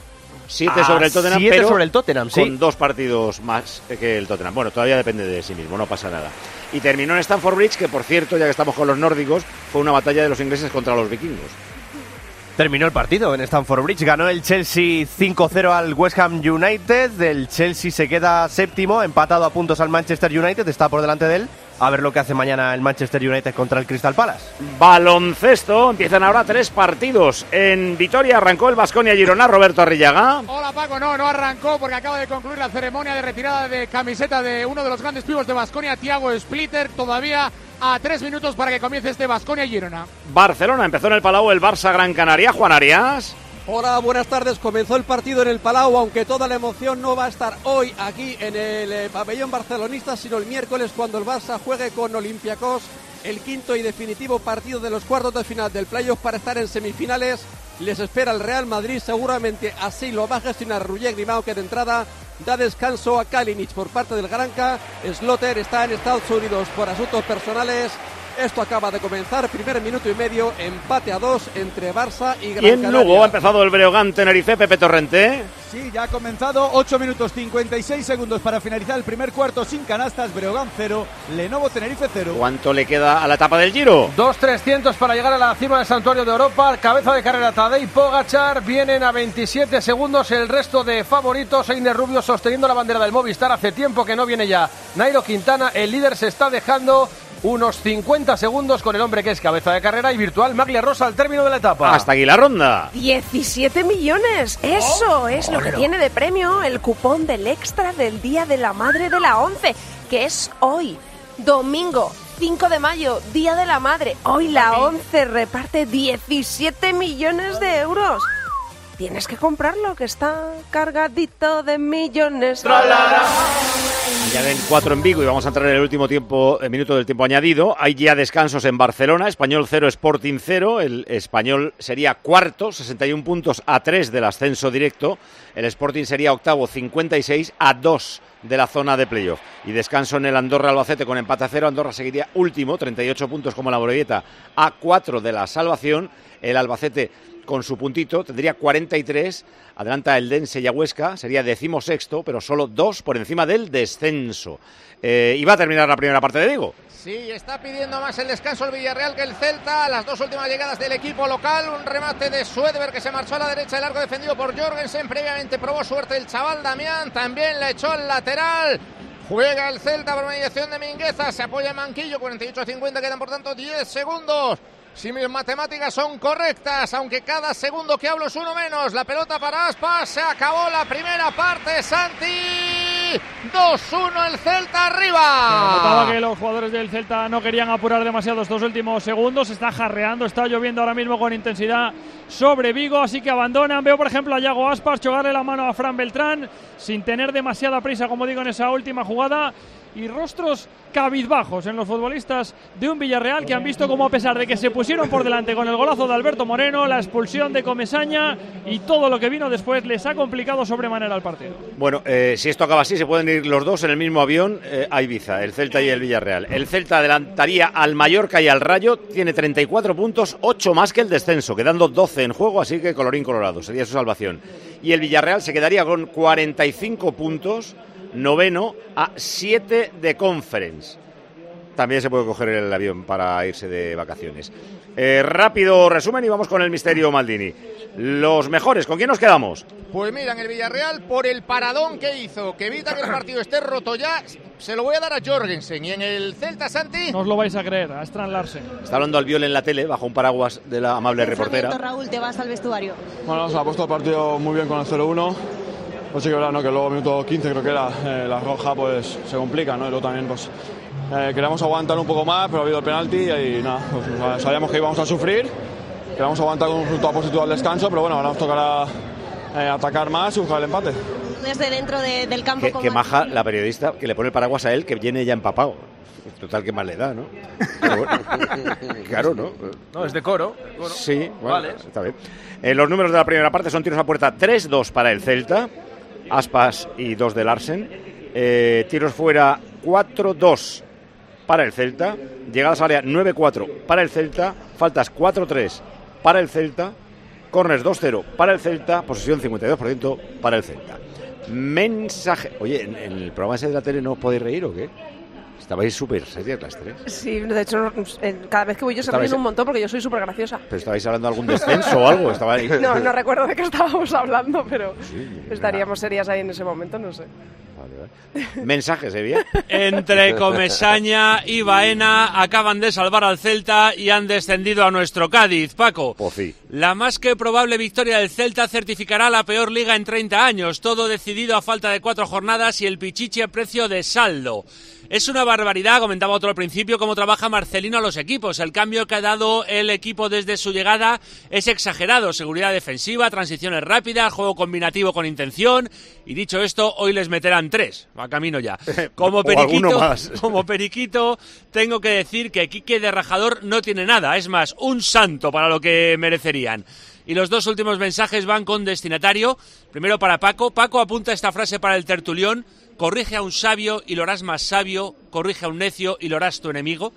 siete sobre el Tottenham, siete pero sobre el Tottenham, sí, con dos partidos más que el Tottenham. Bueno, todavía depende de sí mismo, no pasa nada. Y terminó en Stamford Bridge, que por cierto, ya que estamos con los nórdicos, fue una batalla de los ingleses contra los vikingos. Terminó el partido en Stamford Bridge, ganó el Chelsea cinco cero al West Ham United, el Chelsea se queda séptimo, empatado a puntos al Manchester United, está por delante de él. A ver lo que hace mañana el Manchester United contra el Crystal Palace. Baloncesto, empiezan ahora tres partidos. En Vitoria arrancó el Baskonia Girona, Roberto Arrillaga. Hola Paco, no, no arrancó porque acaba de concluir la ceremonia de retirada de camiseta de uno de los grandes pibos de Baskonia, Thiago Splitter, todavía a tres minutos para que comience este Baskonia Girona. Barcelona, empezó en el Palau el Barça Gran Canaria, Juan Arias. Hola, buenas tardes. Comenzó el partido en el Palau, aunque toda la emoción no va a estar hoy aquí en el eh, pabellón barcelonista, sino el miércoles cuando el Barça juegue con Olympiacos, el quinto y definitivo partido de los cuartos de final del playoff para estar en semifinales. Les espera el Real Madrid, seguramente así lo va a gestionar Roger Grimao, que de entrada da descanso a Kalinic por parte del Granca. Sloter está en Estados Unidos por asuntos personales. Esto acaba de comenzar, primer minuto y medio, empate a dos entre Barça y Gran Y en Canaria. Lugo ha empezado el Breogán Tenerife, Pepe Torrente. Sí, ya ha comenzado, ocho minutos cincuenta y seis segundos para finalizar el primer cuarto sin canastas, Breogán cero, Lenovo Tenerife cero. ¿Cuánto le queda a la etapa del Giro? dos trescientos para llegar a la cima del Santuario de Europa, cabeza de carrera Tadej Pogačar, vienen a veintisiete segundos el resto de favoritos, Einer Rubio sosteniendo la bandera del Movistar, hace tiempo que no viene ya Nairo Quintana, el líder se está dejando unos cincuenta segundos con el hombre que es cabeza de carrera y virtual Maglia Rosa al término de la etapa. Hasta aquí la ronda. diecisiete millones, eso Oh, es lo bueno. que tiene de premio el cupón del extra del Día de la Madre de la ONCE, que es hoy, domingo cinco de mayo, Día de la Madre. Hoy la ONCE reparte diecisiete millones de euros. Tienes que comprarlo, que está cargadito de millones. Añaden cuatro en Vigo y vamos a entrar en el último tiempo, el minuto del tiempo añadido. Hay ya descansos en Barcelona, Español cero, Sporting cero. El Español sería cuarto, sesenta y uno puntos a tres del ascenso directo. El Sporting sería octavo, cincuenta y seis a dos de la zona de playoff. Y descanso en el Andorra Albacete con empate a cero. Andorra seguiría último, treinta y ocho puntos como la Morevieta, a cuatro de la salvación. El Albacete con su puntito tendría cuarenta y tres, adelanta el Dense y a Huesca, sería decimosexto, pero solo dos por encima del descenso. Eh, y va a terminar la primera parte de Vigo. Sí, está pidiendo más el descanso el Villarreal que el Celta. Las dos últimas llegadas del equipo local. Un remate de Suedberg que se marchó a la derecha, el arco defendido por Jorgensen. Previamente probó suerte el chaval Damián. También le echó al lateral. Juega el Celta por mediación de Mingueza. Se apoya en Manquillo. cuarenta y ocho a cincuenta. Quedan por tanto diez segundos. Si mis matemáticas son correctas, aunque cada segundo que hablo es uno menos. La pelota para Aspas. Se acabó la primera parte, Santi. dos uno el Celta arriba. Notaba que los jugadores del Celta no querían apurar demasiado estos últimos segundos. Está jarreando, está lloviendo ahora mismo con intensidad sobre Vigo, así que abandonan. Veo, por ejemplo, a Yago Aspas chocarle la mano a Fran Beltrán sin tener demasiada prisa, como digo, en esa última jugada. Y rostros cabizbajos en los futbolistas de un Villarreal que han visto como, a pesar de que se pusieron por delante con el golazo de Alberto Moreno, la expulsión de Comesaña y todo lo que vino después, les ha complicado sobremanera el partido. Bueno, eh, si esto acaba así, se pueden ir los dos en el mismo avión eh, a Ibiza, el Celta y el Villarreal. El Celta adelantaría al Mallorca y al Rayo, tiene treinta y cuatro puntos, ocho más que el descenso, quedando doce en juego, así que colorín colorado, sería su salvación. Y el Villarreal se quedaría con cuarenta y cinco puntos, noveno a siete de Conference. También se puede coger el avión para irse de vacaciones. Eh, rápido resumen y vamos con el misterio Maldini. Los mejores, ¿con quién nos quedamos? Pues mira, en el Villarreal, por el paradón que hizo, que evita que el partido esté roto ya, se lo voy a dar a Jorgensen. Y en el Celta, Santi... No os lo vais a creer, a Strand Larsen. Está hablando Albiol en la tele, bajo un paraguas de la amable reportera. Raúl, te vas al vestuario. Bueno, se ha puesto el partido muy bien con el cero uno. Pues sí que verdad, ¿no? Que luego minuto quince creo que era, eh, la roja pues se complica, ¿no? Y luego también pues eh, queríamos aguantar un poco más, pero ha habido el penalti y nada, pues, sabíamos que íbamos a sufrir, queríamos aguantar con un resultado positivo al descanso, pero bueno, ahora nos tocará eh, atacar más y buscar el empate. Desde dentro de, del campo. Que, que maja la periodista que le pone el paraguas a él, que viene ya empapado. Total, que más le da, ¿no? Pero bueno, claro, ¿no? No, es de coro. Bueno, sí, bueno, vale. Está bien. Eh, los números de la primera parte son tiros a puerta tres dos para el Celta, Aspas y dos de Larsen. Eh, tiros fuera cuatro dos para el Celta. Llegadas a área nueve cuatro para el Celta. Faltas cuatro tres para el Celta. Corners dos cero para el Celta. Posesión cincuenta y dos por ciento para el Celta. Mensaje. Oye, ¿en, en el programa ese de la tele no os podéis reír o qué? Estabais súper serias las tres. Sí, de hecho, cada vez que voy yo se ríen un montón porque yo soy súper graciosa. ¿Pero estabais hablando de algún descenso o algo? Estaba ahí. No, no recuerdo de qué estábamos hablando, pero sí, estaríamos serias ahí en ese momento, no sé. Vale, vale. Mensajes, Evia. Entre Comesaña y Baena acaban de salvar al Celta y han descendido a nuestro Cádiz, Paco. Pues sí. La más que probable victoria del Celta certificará la peor liga en treinta años. Todo decidido a falta de cuatro jornadas y el pichichi a precio de saldo. Es una barbaridad, comentaba otro al principio, cómo trabaja Marcelino a los equipos. El cambio que ha dado el equipo desde su llegada es exagerado. Seguridad defensiva, transiciones rápidas, juego combinativo con intención. Y dicho esto, hoy les meterán tres. Va camino ya. Como periquito, como periquito, tengo que decir que Quique de Rajador no tiene nada. Es más, un santo para lo que merecerían. Y los dos últimos mensajes van con destinatario. Primero para Paco. Paco apunta esta frase para el tertulión. Corrige a un sabio y lo harás más sabio, corrige a un necio y lo harás tu enemigo.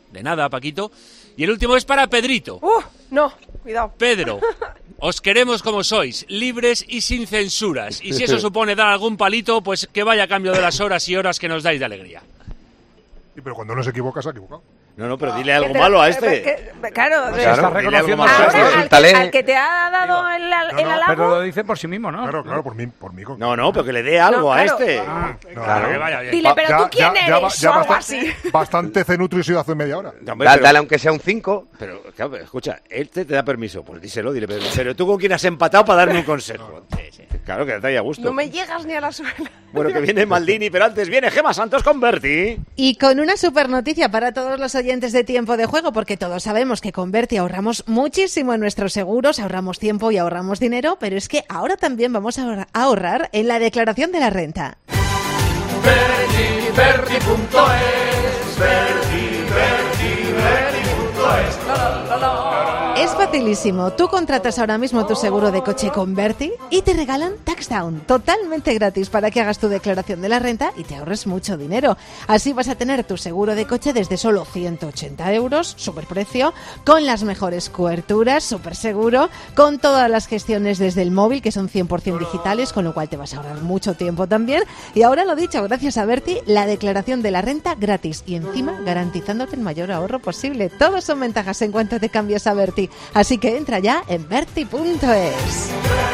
De nada, Paquito. Y el último es para Pedrito. ¡Uh! No, cuidado. Pedro, os queremos como sois, libres y sin censuras. Y si eso supone dar algún palito, pues que vaya a cambio de las horas y horas que nos dais de alegría. Sí, pero cuando uno se equivoca, se ha equivocado. No, no, pero dile algo malo a este. Que, claro, claro, está reconociendo ahora, al, que, al que te ha dado el, el no, no, halago. Pero lo dice por sí mismo, ¿no? Claro, claro, por mí. Por mí no, no, pero que le dé algo no, a claro. este. Ah, no, claro, que vaya bien. Dile, pero ya, tú quién ya, eres, ya, o ya algo bastante, así. Bastante cenutrio he sido hace media hora. No, hombre, dale, pero, dale aunque sea un cinco. Pero, claro, escucha, él te, te da permiso, pues díselo, dile, pero, pero tú con quién has empatado para darme un consejo. Sí, sí. Claro, que te haya gusto. No me llegas ni a la suela. Bueno, que viene Maldini, pero antes viene Gemma Santos con Berti. Y con una super noticia para todos los oyentes de Tiempo de Juego, porque todos sabemos que con Berti ahorramos muchísimo en nuestros seguros, ahorramos tiempo y ahorramos dinero, pero es que ahora también vamos a ahorrar en la declaración de la renta. Berti, Berti punto es, Berti, Berti, Berti punto es. Es facilísimo. Tú contratas ahora mismo tu seguro de coche con Berti y te regalan Taxdown, totalmente gratis para que hagas tu declaración de la renta y te ahorres mucho dinero. Así vas a tener tu seguro de coche desde solo ciento ochenta euros, super precio, con las mejores coberturas, super seguro, con todas las gestiones desde el móvil, que son cien por ciento digitales, con lo cual te vas a ahorrar mucho tiempo también. Y ahora lo dicho, gracias a Berti, la declaración de la renta gratis y encima garantizándote el mayor ahorro posible. Todos son ventajas en cuanto te cambias a Berti. Así que entra ya en Berti punto es.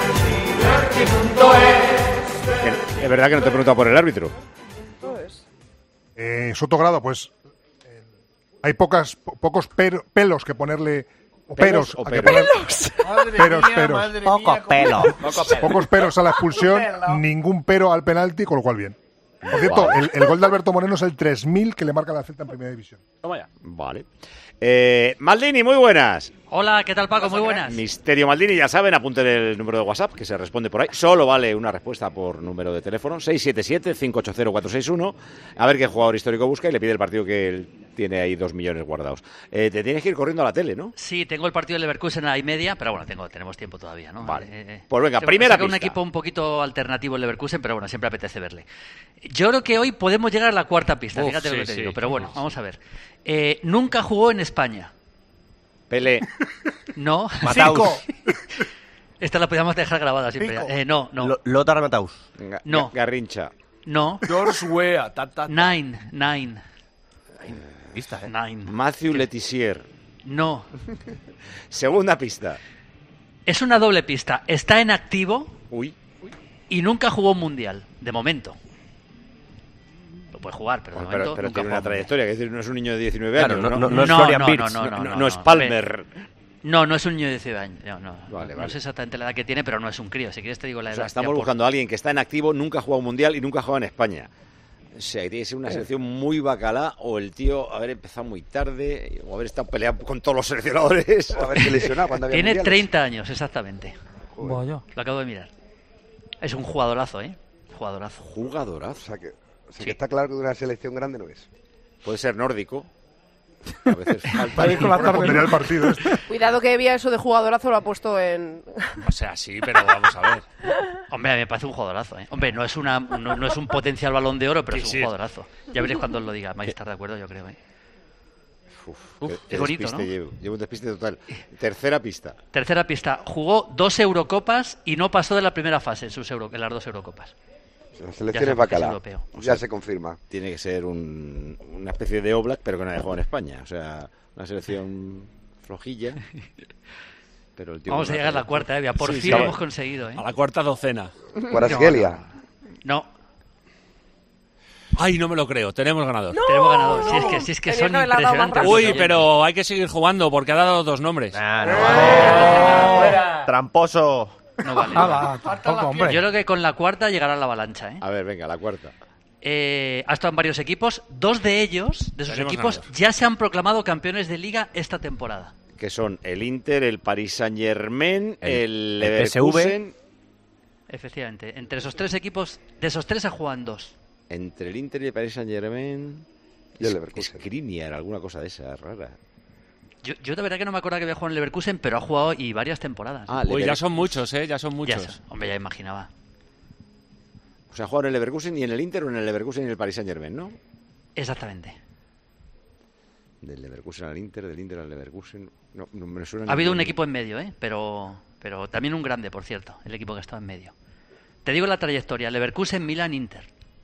Es verdad que no te he preguntado por el árbitro. Eh, Sotogrado, pues eh, hay pocas, po- pocos pero- pelos que ponerle. O ¿Pelos peros. o a que peros? poner- Madre peros, mía, peros. madre mía, Poco cómo- pelo. Poco pelo. Pocos peros a la expulsión, Pelo. ningún pero al penalti, con lo cual bien. Por cierto, Wow. el, el gol de Alberto Moreno es el tres mil que le marca la Celta en Primera División. Toma ya. Vale. Eh, Maldini, muy buenas. Hola, ¿qué tal, Paco? Muy buenas. Misterio Maldini, ya saben, apunten el número de WhatsApp que se responde por ahí. Solo vale una respuesta por número de teléfono, seis siete siete, cinco ocho cero, cuatro seis uno. A ver qué jugador histórico busca y le pide el partido que él tiene ahí dos millones guardados. Eh, te tienes que ir corriendo a la tele, ¿no? Sí, tengo el partido de Leverkusen a la y media, pero bueno, tengo, tenemos tiempo todavía, ¿no? Vale. Eh, eh, Pues venga, se- primera saca un pista. equipo un poquito alternativo el Leverkusen, pero bueno, siempre apetece verle. Yo creo que hoy podemos llegar a la cuarta pista, Uf, fíjate sí, lo que te sí. digo, pero bueno, vamos a ver. Eh, nunca jugó en España. Pelé. No. Mataus. Esta la podíamos dejar grabada siempre. Cinco. Eh, no, no. Lo- Lothar Mataus. Ga- No. Garrincha. No. George Weah. Ta, ta, ta. Nine, nine. Pista, ¿eh? Nine. Matthew Letizier. No. Segunda pista. Es una doble pista. Está en activo. Uy. Y nunca jugó un mundial, de momento. Lo puede jugar, pero de Bueno, pero momento pero nunca tiene jugó una un mundial. trayectoria, que es decir, no es un niño de diecinueve Claro, años, no- ¿no? no- no es Florian Wirtz. No, no, no, no, no, es no. Palmer. No, no es un niño de diecinueve años. No, no, Vale, no vale. sé exactamente la edad que tiene, pero no es un crío. Si quieres te digo la O edad. sea, ya estamos por- buscando a alguien que está en activo, nunca ha jugado un mundial y nunca ha jugado en España. O sea, tiene que ser una selección muy bacalá o el tío haber empezado muy tarde o haber estado peleando con todos los seleccionadores. O haberse lesionado cuando había Tiene mundiales. treinta años, exactamente. Vaya. Lo acabo de mirar. Es un jugadorazo, ¿eh? Jugadorazo. Jugadorazo. O sea que, o sea que está claro que de una selección grande no es. Puede ser nórdico. A veces falta. Ahí con la tarde. Pondría el partido este. Cuidado que había eso de jugadorazo, lo ha puesto en... O sea, sí, pero vamos a ver. Hombre, a mí me parece un jugadorazo, ¿eh? Hombre, no es, una, no, no es un potencial balón de oro, pero Sí, es un sí. jugadorazo. Ya veréis cuando os lo diga. Vais a estar de acuerdo, yo creo, ¿eh? Uf, Uf, qué- qué qué bonito, despiste ¿no? llevo. Llevo un despiste total. Tercera pista. Tercera pista. Jugó dos Eurocopas y no pasó de la primera fase en, sus Euro, en las dos Eurocopas. La Ya selección es sabes que es bacalao. europeo. Ya se confirma. Tiene que ser un- una especie de Oblak, pero que no haya jugado en España. O sea, una selección flojilla. Pero el tío Vamos a con llegar a una- la cuarta, Evia. Por Sí, fin sí. lo hemos conseguido, ¿eh? A la cuarta docena. Kvaratskhelia. No, Ay, no me lo creo. Tenemos ganador. tenemos ganador. Si es que, si es que Tenía son que haberla dado más impresionantes. rápido. los Uy, oyentes. pero hay que seguir jugando porque ha dado dos nombres. Ah, no vale. Tramposo. No vale. Ah, va, tampoco, hombre. Yo creo que con la cuarta llegará la avalancha, ¿eh? A ver, venga, la cuarta. Eh, ha estado en varios equipos. Dos de ellos, de esos Tenemos equipos, ganador. ya se han proclamado campeones de liga esta temporada. Que son el Inter, el Paris Saint-Germain, el, El P S V. Leverkusen. Efectivamente. Entre esos tres equipos, de esos tres se juegan dos. Entre el Inter y el Paris Saint-Germain. Y el Leverkusen. Skriniar, alguna cosa de esa rara. Yo, yo de verdad que no me acuerdo que había jugado en Leverkusen, pero ha jugado y varias temporadas. Ah, Uy, Lever- ya son muchos, ¿eh? Ya son Ya muchos. sé. Hombre, ya imaginaba. O sea, jugaron en el Leverkusen y en el Inter o en el Leverkusen y en el Paris Saint-Germain, ¿no? Exactamente. Del Leverkusen al Inter, del Inter al Leverkusen. No, no me suena. Ha habido un equipo en medio, ¿eh? Pero, pero también un grande, por cierto, el equipo que ha estado en medio. Te digo la trayectoria: Leverkusen, Milan, Inter.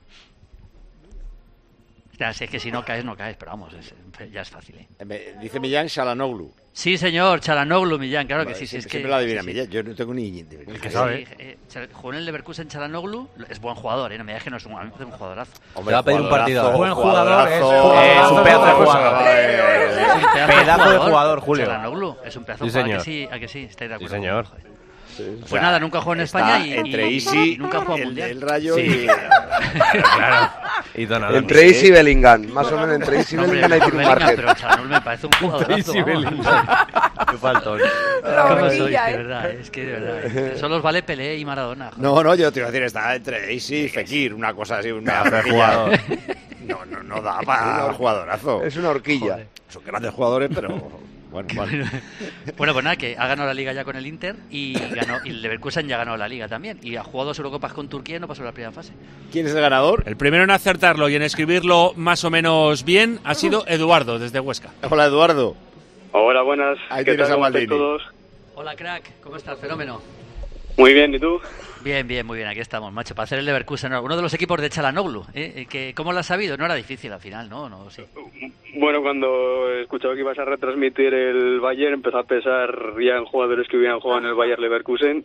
Ya, si es que si no caes, no caes, pero vamos, es, ya es fácil, ¿eh? Dice Millán Çalhanoğlu. Sí, señor, Çalhanoğlu, Millán, claro vale, que sí. sí es siempre que, la adivina sí, Millán, yo no tengo ni... El que sabe. Sí, eh, jugó en el Leverkusen Çalhanoğlu, es buen jugador, ¿eh? No me digas que no es un, un jugadorazo. Hombre, va a pedir un partido. Es buen jugador, es, es un pedazo de jugador. Pedazo de jugador, Julio. Çalhanoğlu, es un pedazo de jugador. ¿A que sí? ¿A que sí? ¿Estáis de acuerdo? Sí, señor. Sí, pues o sea, nada, nunca jugó en España y, entre y, Isi, y nunca jugó el, mundial. El Rayo sí. y... claro. Y Donald. Entre Isi y Bellingham, más o menos entre Isi y Bellingham hay que un margen. Pero Çalhanoğlu me parece un jugadorazo. Qué faltón. ¿Cómo sois? De verdad, es que de verdad. Es que solo os vale Pelé y Maradona. Joder. No, no, yo te iba a decir, está entre Isi y Fekir, una cosa así, una jugador. No, no, no da para un jugadorazo. Es una horquilla. Joder. Son grandes jugadores, pero... Bueno, vale. Bueno, pues nada, que ha ganado la Liga ya con el Inter y ganó y el Leverkusen ya ganó la Liga también. Y ha jugado dos Eurocopas con Turquía y no pasó la primera fase. ¿Quién es el ganador? El primero en acertarlo y en escribirlo más o menos bien ha sido Eduardo, desde Huesca. Hola, Eduardo. Hola, buenas. Ahí ¿Qué tienes tal, a Maldini. todos? Hola, crack. ¿Cómo estás? Fenómeno. Muy bien, ¿y tú? Bien, bien, muy bien. Aquí estamos, macho. Para hacer el Leverkusen, uno de los equipos de Çalhanoğlu. ¿eh? Que, ¿Cómo lo has sabido? No era difícil al final, ¿no? no sí. Bueno, cuando he escuchado que ibas a retransmitir el Bayern, empezó a pensar ya en jugadores que hubieran jugado en el Bayern Leverkusen.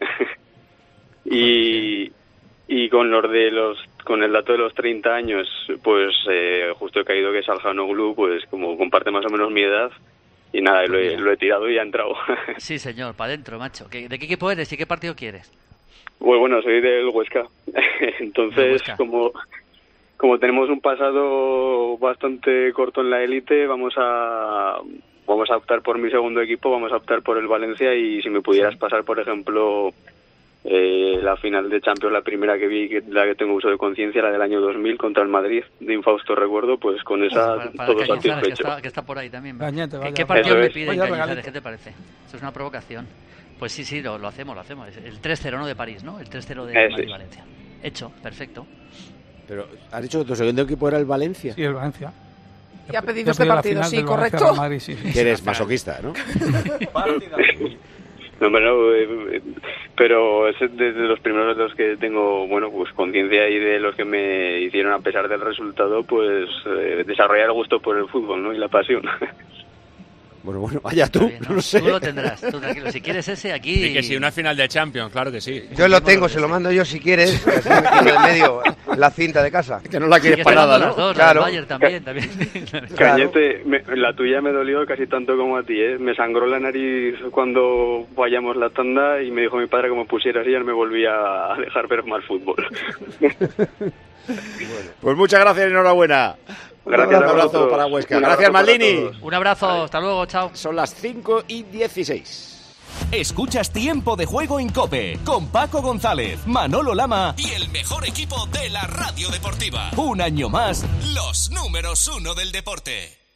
y, y con los de los con el dato de los treinta años, pues eh, justo he caído que Çalhanoğlu, pues como comparte más o menos mi edad. Y nada, lo he, lo he tirado y ha entrado. Sí, señor, para adentro, macho. ¿De qué equipo eres y qué partido quieres? Pues bueno, soy del Huesca. Entonces, Huesca. como como tenemos un pasado bastante corto en la élite, vamos a vamos a optar por mi segundo equipo, vamos a optar por el Valencia. Y si me pudieras pasar, por ejemplo, eh, la final de Champions, la primera que vi, que, la que tengo uso de conciencia, la del año dos mil contra el Madrid, de infausto recuerdo, pues con esa para, para todo Cañizares, satisfecho. Que está, que está por ahí también. Cañete, ¿Qué, ¿Qué partido Eso me es. piden Cañizares? ¿Qué te parece? Eso es una provocación. Pues sí, sí, lo, lo hacemos, lo hacemos. El tres cero, ¿no? De París, ¿no? El tres cero de eh, Madrid sí. Valencia. Hecho, perfecto. Pero, ¿has dicho que tu segundo equipo era el Valencia? Sí, el Valencia. Y ha pedido este partido, sí, correcto. Madrid, sí. Que eres masoquista, ¿no? No, pero, eh, pero es de, de los primeros de los que tengo, bueno, pues conciencia y de los que me hicieron, a pesar del resultado, pues eh, desarrollar el gusto por el fútbol, ¿no? Y la pasión. Bueno, bueno, vaya tú, Bien, no, ¿no? lo sé. Tú lo tendrás, tú tranquilo. Si quieres ese, aquí... Sí, que sí, una final de Champions, claro que sí. Yo lo tengo, se lo mando yo si quieres. Así me quito de medio la cinta de casa. Que no la quieres para nada, ¿no? Dos, claro. Bayern también, también. Cañete, me, la tuya me dolió casi tanto como a ti, ¿eh? Me sangró la nariz cuando vayamos la tanda y me dijo mi padre que me pusiera así y ya no me volvía a dejar ver más fútbol. Pues muchas gracias y enhorabuena. Gracias, un abrazo para Huesca. Un Gracias, abrazo Maldini. Un abrazo, hasta luego, chao. Son las cinco y dieciséis. Escuchas Tiempo de Juego en COPE con Paco González, Manolo Lama y el mejor equipo de la radio deportiva. Un año más, los números uno del deporte.